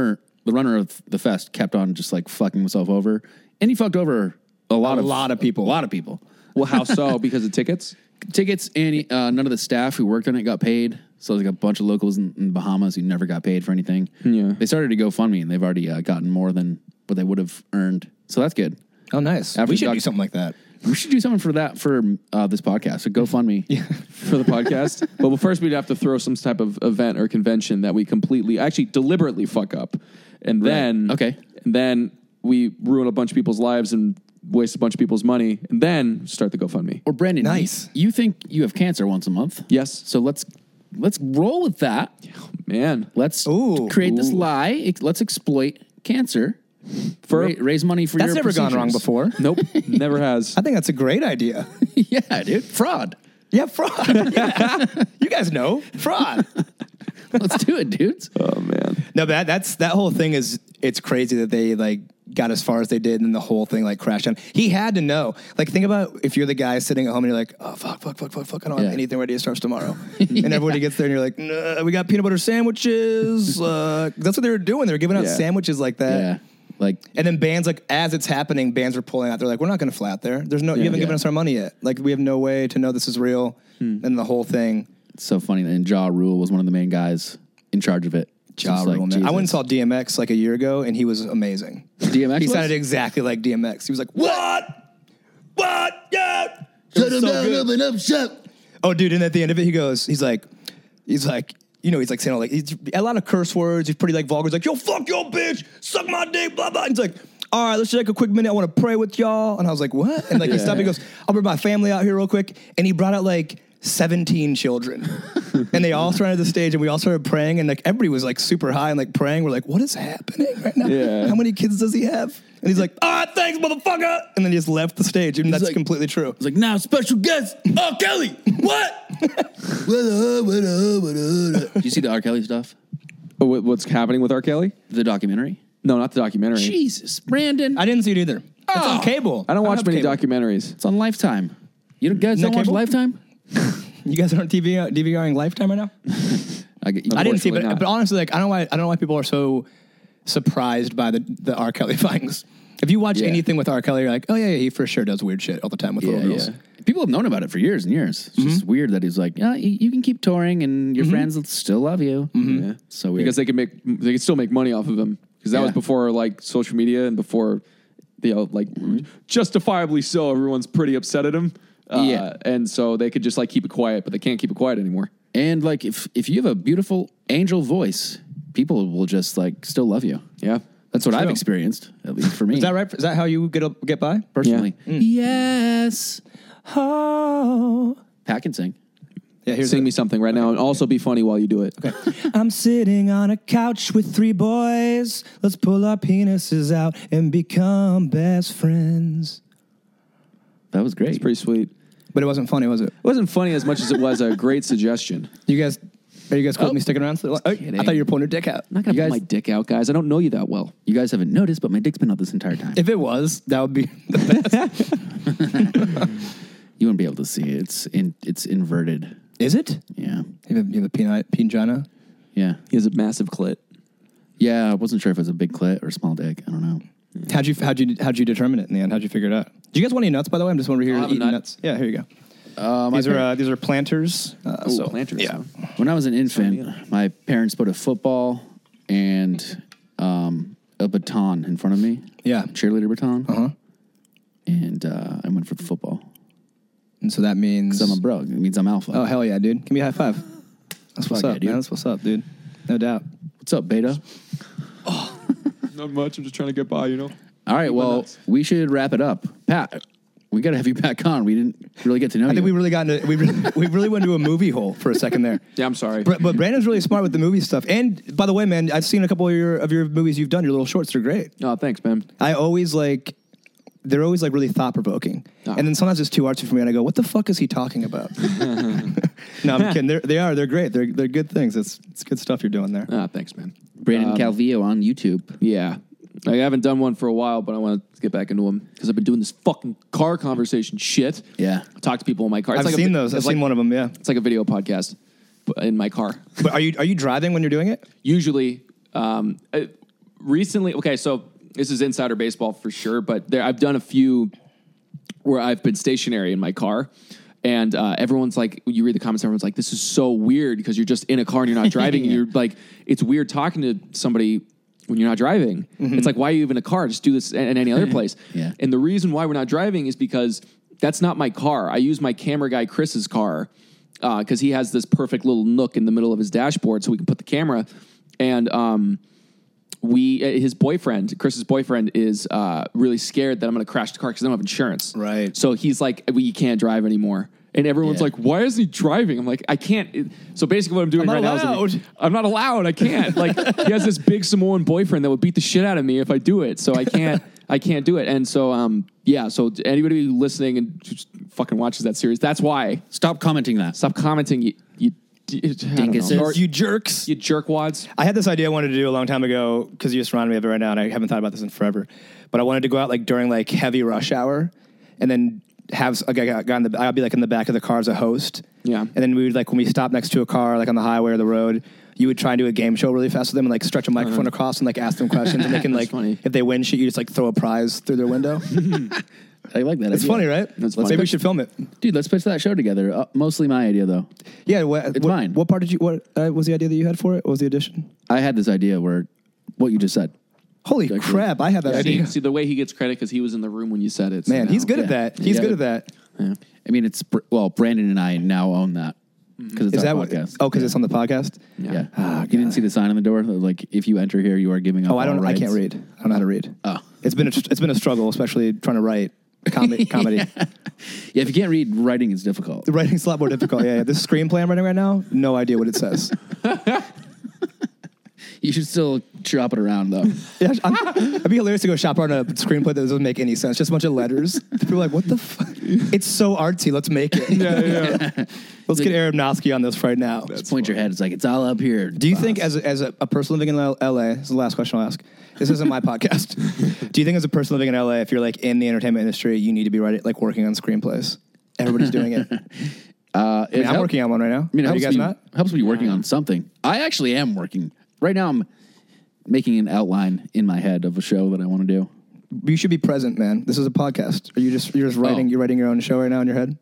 Speaker 1: the runner of the fest kept on just like fucking himself over, and he fucked over a lot of people.
Speaker 3: Well, how so? Because of tickets?
Speaker 1: Tickets, and none of the staff who worked on it got paid. So there's like a bunch of locals in Bahamas who never got paid for anything.
Speaker 3: Yeah.
Speaker 1: They started to GoFundMe, and they've already gotten more than what they would have earned. So that's good.
Speaker 4: Oh, nice.
Speaker 1: After
Speaker 4: We should
Speaker 1: doc-
Speaker 4: do something like that.
Speaker 1: We should do something for that for this podcast. So GoFundMe. Yeah.
Speaker 3: For the podcast. Well, first we'd have to throw some type of event or convention that we actually deliberately fuck up. And then,
Speaker 1: Okay.
Speaker 3: And then we ruin a bunch of people's lives and waste a bunch of people's money and then start the GoFundMe.
Speaker 1: Or Brandon,
Speaker 4: Nice.
Speaker 1: You think you have cancer once a month?
Speaker 3: Yes.
Speaker 1: So let's roll with that.
Speaker 3: Man.
Speaker 1: Let's
Speaker 4: Ooh.
Speaker 1: create this lie. Let's exploit cancer
Speaker 3: For
Speaker 1: raise money for
Speaker 4: That's
Speaker 1: your
Speaker 4: never gone wrong
Speaker 1: procedures.
Speaker 4: before.
Speaker 3: Nope. Never has.
Speaker 4: I think that's a great idea.
Speaker 1: Yeah, dude. Fraud.
Speaker 4: Yeah, fraud. Yeah. You guys know fraud.
Speaker 1: Let's do it, dudes.
Speaker 3: Oh man.
Speaker 4: No, but that whole thing it's crazy that they like got as far as they did and the whole thing like crashed down. He had to know. Like, think about if you're the guy sitting at home and you're like, oh fuck, I don't
Speaker 1: Yeah.
Speaker 4: have anything ready. It starts tomorrow. And everybody gets there and you're like, nah, we got peanut butter sandwiches. That's what they were doing. They were giving out
Speaker 3: Yeah.
Speaker 4: sandwiches like that.
Speaker 1: Yeah. Like
Speaker 4: And then bands, like, as it's happening, bands are pulling out. They're like, we're not going to fly out there. There's no, you haven't
Speaker 1: Yeah.
Speaker 4: given us our money yet. Like, we have no way to know this is real. And the whole thing.
Speaker 1: it's so funny. And Ja Rule was one of the main guys in charge of it.
Speaker 4: Ja
Speaker 1: Just like,
Speaker 4: Rule, man. I went and
Speaker 1: Jesus.
Speaker 4: saw DMX like a year ago, and he was amazing.
Speaker 1: DMX
Speaker 4: He
Speaker 1: was?
Speaker 4: sounded exactly like DMX. He was like, what? Yeah. It was so good.
Speaker 1: open up shop.
Speaker 4: Oh, dude, and at the end of it, he's like, you know, he's like saying all like, he's a lot of curse words. He's pretty like vulgar. He's like, yo, fuck your bitch, suck my dick, blah, blah. And he's like, all right, let's take a quick minute. I want to pray with y'all. And I was like, what? And like, he stopped and he goes, I'll bring my family out here real quick. And he brought out like 17 children. And they all surrounded the stage and we all started praying. And like, everybody was like super high and like praying. We're like, what is happening right now?
Speaker 3: Yeah.
Speaker 4: How many kids does he have? And he's like, all right, thanks, motherfucker. And then he just left the stage. And that's
Speaker 1: like-
Speaker 4: completely true.
Speaker 1: It's like, now special guest, R. Kelly. What? Did you see the R. Kelly stuff?
Speaker 3: Oh, what's happening with R. Kelly?
Speaker 1: The documentary?
Speaker 3: No, not the documentary.
Speaker 1: Jesus, Brandon.
Speaker 4: I didn't see it either. It's on cable.
Speaker 3: I don't watch
Speaker 4: have
Speaker 3: many
Speaker 4: cable.
Speaker 3: documentaries.
Speaker 1: It's on Lifetime. You guys
Speaker 4: No
Speaker 1: don't watch
Speaker 4: cable?
Speaker 1: Lifetime?
Speaker 4: You guys aren't DVRing Lifetime right now?
Speaker 1: I get you.
Speaker 4: I didn't see,
Speaker 3: Unfortunately not.
Speaker 4: but honestly, like I don't know why people are so surprised by the R. Kelly findings. If you watch
Speaker 1: Yeah.
Speaker 4: anything with R. Kelly, you're like, oh yeah, he for sure does weird shit all the time with little girls.
Speaker 1: People have known about it for years and years. It's just weird that he's like, yeah, you can keep touring and your friends will still love you.
Speaker 3: Yeah.
Speaker 1: So weird.
Speaker 3: Because they could still make money off of him. Because that was
Speaker 1: Yeah.
Speaker 3: before like social media and before, you know, like justifiably so, everyone's pretty upset at him.
Speaker 1: Yeah.
Speaker 3: And so they could just like keep it quiet, but they can't keep it quiet anymore.
Speaker 1: And like if you have a beautiful angel voice, people will just like still love you.
Speaker 3: Yeah.
Speaker 1: That's what I've
Speaker 4: True.
Speaker 1: experienced, at least for me.
Speaker 4: Is that right? Is that how you get by?
Speaker 1: Personally. Yes.
Speaker 4: Oh.
Speaker 1: Pat can sing.
Speaker 4: Yeah, here's
Speaker 3: Sing me something right now and also be funny while you do it.
Speaker 4: I'm sitting on a couch with 3 boys. Let's pull our penises out and become best friends.
Speaker 1: That was great.
Speaker 3: It's pretty sweet.
Speaker 4: But it wasn't funny, was it?
Speaker 3: It wasn't funny as much as it was a great suggestion.
Speaker 4: Are you guys cool with me sticking around? I thought you were pulling your dick out.
Speaker 3: I'm not going to
Speaker 1: You
Speaker 3: put
Speaker 1: guys-
Speaker 3: my dick out, guys. I don't know you that well.
Speaker 1: You guys haven't noticed, but my dick's been out this entire time.
Speaker 4: If it was, that would be the best.
Speaker 1: You wouldn't be able to see it. It's inverted.
Speaker 4: Is it?
Speaker 1: Yeah.
Speaker 4: You have a penina?
Speaker 1: Yeah.
Speaker 3: He has a massive clit.
Speaker 1: Yeah, I wasn't sure if it was a big clit or a small dick. I don't know.
Speaker 4: How'd you determine it in the end? How'd you figure it out? Do you guys want any nuts, by the way? I'm just over here
Speaker 3: I'll have a
Speaker 4: eating
Speaker 3: nut.
Speaker 4: nuts. Yeah, here you go.
Speaker 1: My
Speaker 4: These are planters.
Speaker 3: Planters.
Speaker 4: Yeah.
Speaker 1: When I was an infant, my parents put a football and a baton in front of me.
Speaker 4: Yeah.
Speaker 1: Cheerleader baton.
Speaker 4: Uh-huh.
Speaker 1: And I went for the football.
Speaker 4: And so that means...
Speaker 1: 'Cause I'm a bro. It means I'm alpha.
Speaker 4: Oh, hell yeah, dude. Give me a high five. That's what's
Speaker 1: Fuck
Speaker 4: up,
Speaker 1: yeah, dude.
Speaker 4: man. That's what's up, dude. No doubt.
Speaker 1: What's up, Beta?
Speaker 3: Not much. I'm just trying to get by, you know?
Speaker 1: All right, well, we should wrap it up. Pat, we got to have you back on. We didn't really get to know you.
Speaker 4: I think we really got into... We really went into a movie hole for a second there.
Speaker 3: Yeah, I'm sorry.
Speaker 4: But Brandon's really smart with the movie stuff. And by the way, man, I've seen a couple of your movies you've done, your little shorts. They're great.
Speaker 3: Oh, thanks, man.
Speaker 4: I always like... They're always like really thought provoking,
Speaker 3: Oh.
Speaker 4: and then sometimes it's too artsy for me, and I go, "What the fuck is he talking about?" No, I'm kidding. They're great. They're good things. It's good stuff you're doing there.
Speaker 3: Ah, thanks, man.
Speaker 1: Brandon Calvillo on YouTube.
Speaker 3: Yeah. I haven't done one for a while, but I want to get back into them because I've been doing this fucking car conversation shit.
Speaker 1: Yeah.
Speaker 3: I talk to people in my car. It's
Speaker 4: I've
Speaker 3: like
Speaker 4: seen those. I've
Speaker 3: It's like,
Speaker 4: seen one of them. Yeah.
Speaker 3: It's like a video podcast but in my car.
Speaker 4: But are you driving when you're doing it?
Speaker 3: Usually, recently, okay, so this is insider baseball for sure, but I've done a few where I've been stationary in my car. And everyone's like, you read the comments, everyone's like, this is so weird because you're just in a car and you're not driving. And you're like, it's weird talking to somebody when you're not driving. It's like, why are you even in a car? Just do this in any other place.
Speaker 1: Yeah.
Speaker 3: And the reason why we're not driving is because that's not my car. I use my camera guy Chris's car because he has this perfect little nook in the middle of his dashboard so we can put the camera. And his boyfriend, Chris's boyfriend, is really scared that I'm going to crash the car because I don't have insurance.
Speaker 4: Right.
Speaker 3: So he's like, you can't drive anymore. And everyone's
Speaker 1: Yeah.
Speaker 3: like, why isn't he driving? I'm like, I can't. So basically what I'm doing
Speaker 4: I'm
Speaker 3: right
Speaker 4: not
Speaker 3: now is
Speaker 4: allowed.
Speaker 3: I'm not allowed. I can't. Like, he has this big Samoan boyfriend that would beat the shit out of me if I do it. So I can't do it. And so, so anybody listening and just fucking watches that series, that's why.
Speaker 1: Stop commenting that.
Speaker 3: Stop commenting, you
Speaker 1: Dinguses.
Speaker 4: You jerks.
Speaker 3: You jerkwads.
Speaker 4: I had this idea I wanted to do a long time ago because you just reminded me of it right now, and I haven't thought about this in forever. But I wanted to go out like during like heavy rush hour, and then have a guy I'd be like in the back of the car as a host.
Speaker 3: Yeah.
Speaker 4: And then we would like when we stopped next to a car like on the highway or the road, you would try and do a game show really fast with them and like stretch a microphone across and like ask them questions and they can like
Speaker 3: funny.
Speaker 4: if they win shit, you just like throw a prize through their window.
Speaker 1: I like that.
Speaker 4: It's
Speaker 1: idea.
Speaker 4: funny, right?
Speaker 3: That's
Speaker 4: Maybe
Speaker 3: funny.
Speaker 4: we should film it.
Speaker 1: Dude, let's pitch that show together. Mostly my idea, though.
Speaker 4: Yeah,
Speaker 1: It's mine.
Speaker 4: What part did you? What was the idea that you had for it? What was the addition?
Speaker 1: I had this idea where what you just said.
Speaker 4: Holy
Speaker 1: Actually.
Speaker 4: crap! I had that idea.
Speaker 3: See the way he gets credit because he was in the room when you said it. So
Speaker 4: Man, he's
Speaker 3: now-
Speaker 4: good at
Speaker 1: yeah.
Speaker 4: that. He's
Speaker 1: Yeah.
Speaker 4: good at that.
Speaker 1: I mean, Brandon and I now own that because it's
Speaker 4: Is
Speaker 1: our
Speaker 4: that what?
Speaker 1: podcast.
Speaker 4: Oh, because it's on the podcast.
Speaker 1: Yeah.
Speaker 4: Oh,
Speaker 1: You didn't see the sign on the door? Like, if you enter here, you are giving up
Speaker 4: Oh, I
Speaker 1: all
Speaker 4: don't. I
Speaker 1: rights.
Speaker 4: can't read. I don't know how to read.
Speaker 1: Oh.
Speaker 4: It's been a struggle, especially trying to write comedy.
Speaker 1: Yeah, if you can't read, writing is difficult.
Speaker 4: The writing's a lot more difficult. Yeah, this screenplay I'm writing right now, no idea what it says.
Speaker 1: You should still shop it around, though.
Speaker 4: Yeah, it'd be hilarious to go shop around a screenplay that doesn't make any sense. Just a bunch of letters. People are like, "What the fuck?" It's so artsy. Let's make it.
Speaker 3: Yeah.
Speaker 4: Let's get Aronofsky on this right now.
Speaker 1: Just point your head. It's like, it's all up here.
Speaker 4: Do you think, as a person living in LA, this is the last question I'll ask. This isn't my podcast. Do you think, as a person living in LA, if you're like in the entertainment industry, you need to be working on screenplays? Everybody's doing it. I'm working on one right now.
Speaker 1: I mean, it
Speaker 4: Are you guys
Speaker 1: helps me,
Speaker 4: not?
Speaker 1: helps me working on something. I actually am working. Right now, I'm making an outline in my head of a show that I want to do.
Speaker 4: You should be present, man. This is a podcast. You're just writing.
Speaker 1: Oh.
Speaker 4: You're writing your own show right now in your head.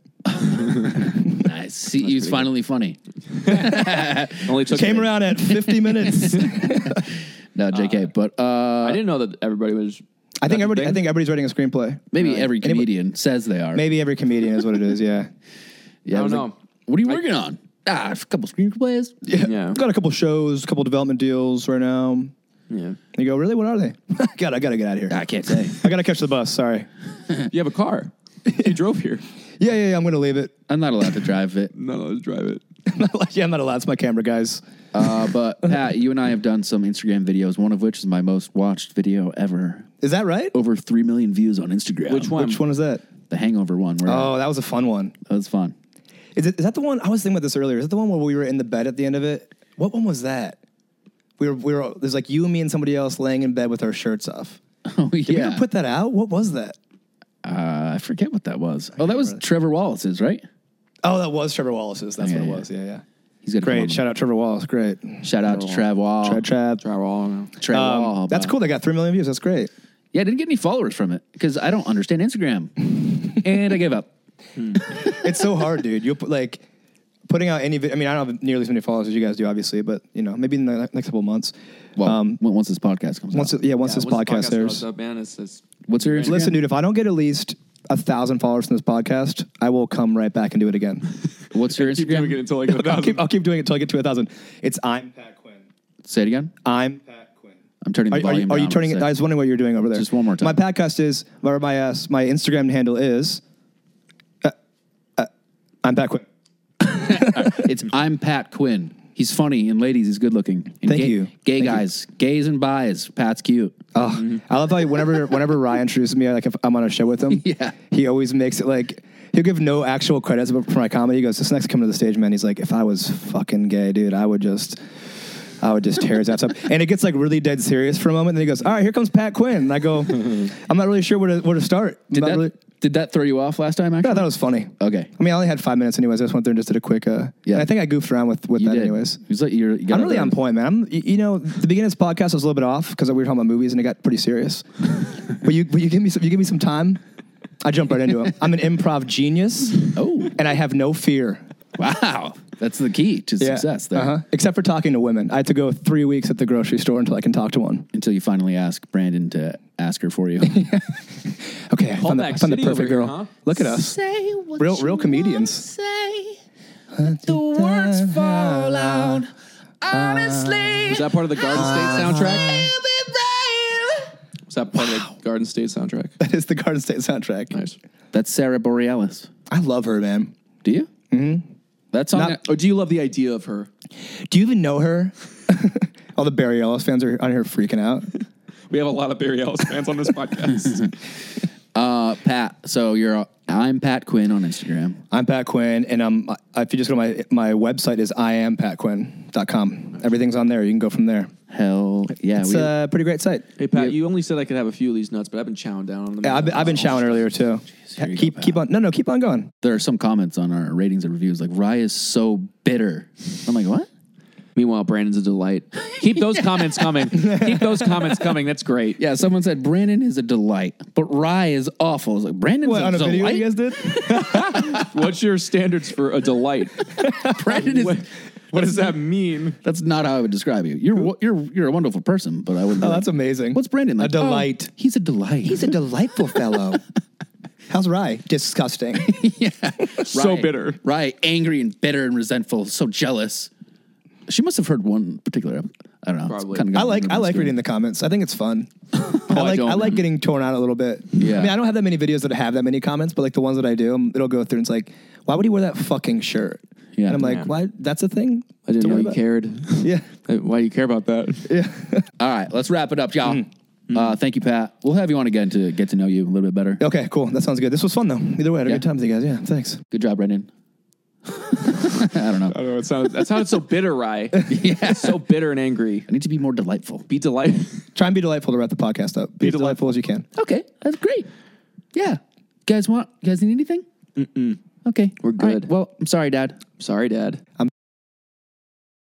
Speaker 1: I see. He's finally funny.
Speaker 3: Only took
Speaker 4: Came around at 50 minutes.
Speaker 1: No, JK. But
Speaker 3: I didn't know that everybody was.
Speaker 4: I think
Speaker 3: that's the thing.
Speaker 4: everybody's writing a screenplay.
Speaker 1: maybe every comedian says they are.
Speaker 4: Maybe every comedian is what it is. Yeah.
Speaker 1: Yeah,
Speaker 3: I
Speaker 1: was
Speaker 3: don't
Speaker 1: like,
Speaker 3: know.
Speaker 1: what are you working on? A couple screenplays.
Speaker 3: Yeah.
Speaker 4: Got a couple shows, a couple development deals right now.
Speaker 3: Yeah.
Speaker 4: You go, really? What are they? I gotta get out of here.
Speaker 1: I can't say.
Speaker 4: I gotta catch the bus. Sorry.
Speaker 3: You have a car. You drove here.
Speaker 4: Yeah. I'm gonna leave it.
Speaker 1: I'm not allowed to drive it.
Speaker 3: No, let's drive it.
Speaker 4: I'm not allowed. It's my camera, guys.
Speaker 1: But Pat, you and I have done some Instagram videos, one of which is my most watched video ever.
Speaker 4: Is that right?
Speaker 1: Over 3 million views on Instagram.
Speaker 3: Which one?
Speaker 4: Which one is that?
Speaker 1: The Hangover one. Where
Speaker 4: Oh, that was a fun one.
Speaker 1: that was fun.
Speaker 4: Is that the one? I was thinking about this earlier. Is that the one where we were in the bed at the end of it? What one was that? We were. There's like you and me and somebody else laying in bed with our shirts off.
Speaker 1: Oh,
Speaker 4: Did we
Speaker 1: yeah.
Speaker 4: ever put that out? What was that?
Speaker 1: I forget what that was. Oh, that was Trevor Wallace's, right?
Speaker 4: Oh, that was Trevor Wallace's. That's
Speaker 1: Yeah,
Speaker 4: what it
Speaker 1: yeah.
Speaker 4: was. Yeah.
Speaker 1: He's got
Speaker 4: Great. Shout out Trevor Wallace. Great.
Speaker 1: Shout out to Trav Wall.
Speaker 4: Trav.
Speaker 3: Drive all.
Speaker 1: Trav Wall.
Speaker 4: That's cool. They got 3 million views. That's great.
Speaker 1: Yeah, I didn't get any followers from it because I don't understand Instagram. And I gave up.
Speaker 4: It's so hard, dude. You put like putting out any. I mean, I don't have nearly as many followers as you guys do, obviously, but maybe in the next couple of months.
Speaker 1: Well, once this podcast comes
Speaker 4: Once
Speaker 1: out.
Speaker 4: once this podcast airs.
Speaker 3: Up, man, it's
Speaker 1: What's your Instagram?
Speaker 4: Listen, dude, if I don't get at least 1,000 followers from this podcast, I will come right back and do it again.
Speaker 1: What's your
Speaker 3: keep doing
Speaker 1: Instagram?
Speaker 3: it until I get 1,000.
Speaker 4: I'll keep doing it until I get to 1,000. It's I'm Pat Quinn.
Speaker 1: Say it again.
Speaker 4: I'm Pat Quinn.
Speaker 1: I'm turning the volume
Speaker 4: Are you
Speaker 1: down
Speaker 4: turning
Speaker 1: a
Speaker 4: it?
Speaker 1: sec.
Speaker 4: I was wondering what you're doing over there.
Speaker 1: Just one more time.
Speaker 4: My podcast is, or my Instagram handle is, I'm Pat Quinn.
Speaker 1: It's I'm Pat Quinn. He's funny, and ladies, he's good looking. And
Speaker 4: Thank you.
Speaker 1: Gay
Speaker 4: Thank you.
Speaker 1: guys. Gays and bis. Pat's cute.
Speaker 4: Oh, I love how whenever Ryan introduces me, like if I'm on a show with him,
Speaker 1: Yeah.
Speaker 4: he always makes it like he'll give no actual credits for my comedy. He goes, "This next coming to the stage, man." He's like, "If I was fucking gay, dude, I would just tear his ass up." And it gets like really dead serious for a moment. And then he goes, "All right, here comes Pat Quinn." And I go, "I'm not really sure where to start."
Speaker 1: Did Did that throw you off last time, actually?
Speaker 4: I thought it was funny.
Speaker 1: Okay.
Speaker 4: I mean, I only had 5 minutes anyways. I just went there and just did a quick.
Speaker 1: Yeah.
Speaker 4: And I think I goofed around with
Speaker 1: You
Speaker 4: that
Speaker 1: did.
Speaker 4: anyways.
Speaker 1: It was like you got
Speaker 4: I'm
Speaker 1: out
Speaker 4: really
Speaker 1: there.
Speaker 4: on point, man. You know, the beginning of this podcast was a little bit off because we were talking about movies and it got pretty serious. but you give me some time, I jump right into it. I'm an improv genius.
Speaker 1: Oh.
Speaker 4: And I have no fear.
Speaker 1: Wow. That's the key to success there.
Speaker 4: Uh-huh. Except for talking to women. I had to go 3 weeks at the grocery store until I can talk to one.
Speaker 1: Until you finally ask Brandon to ask her for you.
Speaker 4: Okay, I found the
Speaker 3: City
Speaker 4: perfect
Speaker 3: over here,
Speaker 4: girl.
Speaker 3: huh?
Speaker 4: Look at us. Real comedians.
Speaker 1: The words fall out. Honestly.
Speaker 3: Was that part of the Garden State soundtrack? Was that part of the Garden State soundtrack?
Speaker 4: That is the Garden State soundtrack.
Speaker 3: Nice.
Speaker 1: That's Sarah Borealis.
Speaker 4: I love her, man.
Speaker 1: Do you? Mm-hmm. That song.
Speaker 4: Not-
Speaker 3: Or do you love the idea of her?
Speaker 4: Do you even know her? All the Barry Ellis fans are on here freaking out.
Speaker 3: We have a lot of Barry Ellis fans on this podcast.
Speaker 1: Pat. So I'm Pat Quinn on Instagram.
Speaker 4: I'm Pat Quinn, and if you just go to my website is iampatquinn.com. Everything's on there. You can go from there.
Speaker 1: Hell yeah.
Speaker 4: It's a pretty great site.
Speaker 3: Hey, Pat, you only said I could have a few of these nuts, but I've been chowing down on them.
Speaker 4: Yeah, I've been shouting earlier too.
Speaker 1: Here you go,
Speaker 4: Keep on. No, keep on going.
Speaker 1: There are some comments on our ratings and reviews like Rye is so bitter. I'm like, what?
Speaker 3: Meanwhile, Brandon's a delight. Keep those comments coming. Keep those comments coming. That's great.
Speaker 1: Yeah, someone said Brandon is a delight, but Rye is awful. I was like, Brandon's
Speaker 4: What,
Speaker 1: a
Speaker 4: on a video
Speaker 1: delight?
Speaker 4: you guys did?
Speaker 3: What's your standards for a delight?
Speaker 1: Brandon is.
Speaker 3: What does that mean?
Speaker 1: That's not how I would describe you. You're a wonderful person, but I wouldn't.
Speaker 4: Oh, that's amazing.
Speaker 1: What's Brandon like?
Speaker 4: A delight.
Speaker 1: Oh, he's a delight.
Speaker 4: He's a delightful fellow. How's Rye? Disgusting.
Speaker 1: yeah.
Speaker 3: So
Speaker 1: Rye-
Speaker 3: bitter.
Speaker 1: Rye, angry and bitter and resentful, so jealous. She must have heard one particular. I don't know. It's
Speaker 3: Probably.
Speaker 1: kinda
Speaker 4: I like
Speaker 1: gone
Speaker 4: reading the comments. I think it's fun.
Speaker 3: I don't.
Speaker 4: I like getting torn out a little bit.
Speaker 1: Yeah.
Speaker 4: I mean, I don't have that many videos that have that many comments, but like the ones that I do, it'll go through and it's like, why would he wear that fucking shirt?
Speaker 1: Yeah.
Speaker 4: And I'm like,
Speaker 3: Yeah.
Speaker 4: why? That's a thing?
Speaker 3: I didn't
Speaker 4: to
Speaker 3: know
Speaker 4: worry
Speaker 3: you
Speaker 4: about?
Speaker 3: cared.
Speaker 4: Yeah.
Speaker 3: Why do you care about that?
Speaker 4: Yeah.
Speaker 1: All right, let's wrap it up, y'all. Thank you, Pat. We'll have you on again to get to know you a little bit better.
Speaker 4: Okay, cool. That sounds good. This was fun though. Either way, I had a
Speaker 1: Yeah.
Speaker 4: good time with you guys. Yeah, thanks.
Speaker 1: Good job, Brendan. I don't know.
Speaker 3: I don't know. That sounded so bitter, Rye.
Speaker 1: Yeah.
Speaker 3: So bitter and angry.
Speaker 1: I need to be more delightful.
Speaker 3: Be delighted.
Speaker 4: Try and be delightful to wrap the podcast up. Be delightful as you can.
Speaker 1: Okay, that's great. Yeah. You guys need anything? Mm-mm. Okay.
Speaker 3: We're
Speaker 1: All right,
Speaker 3: good.
Speaker 1: well, I'm sorry, Dad.
Speaker 3: Sorry, Dad.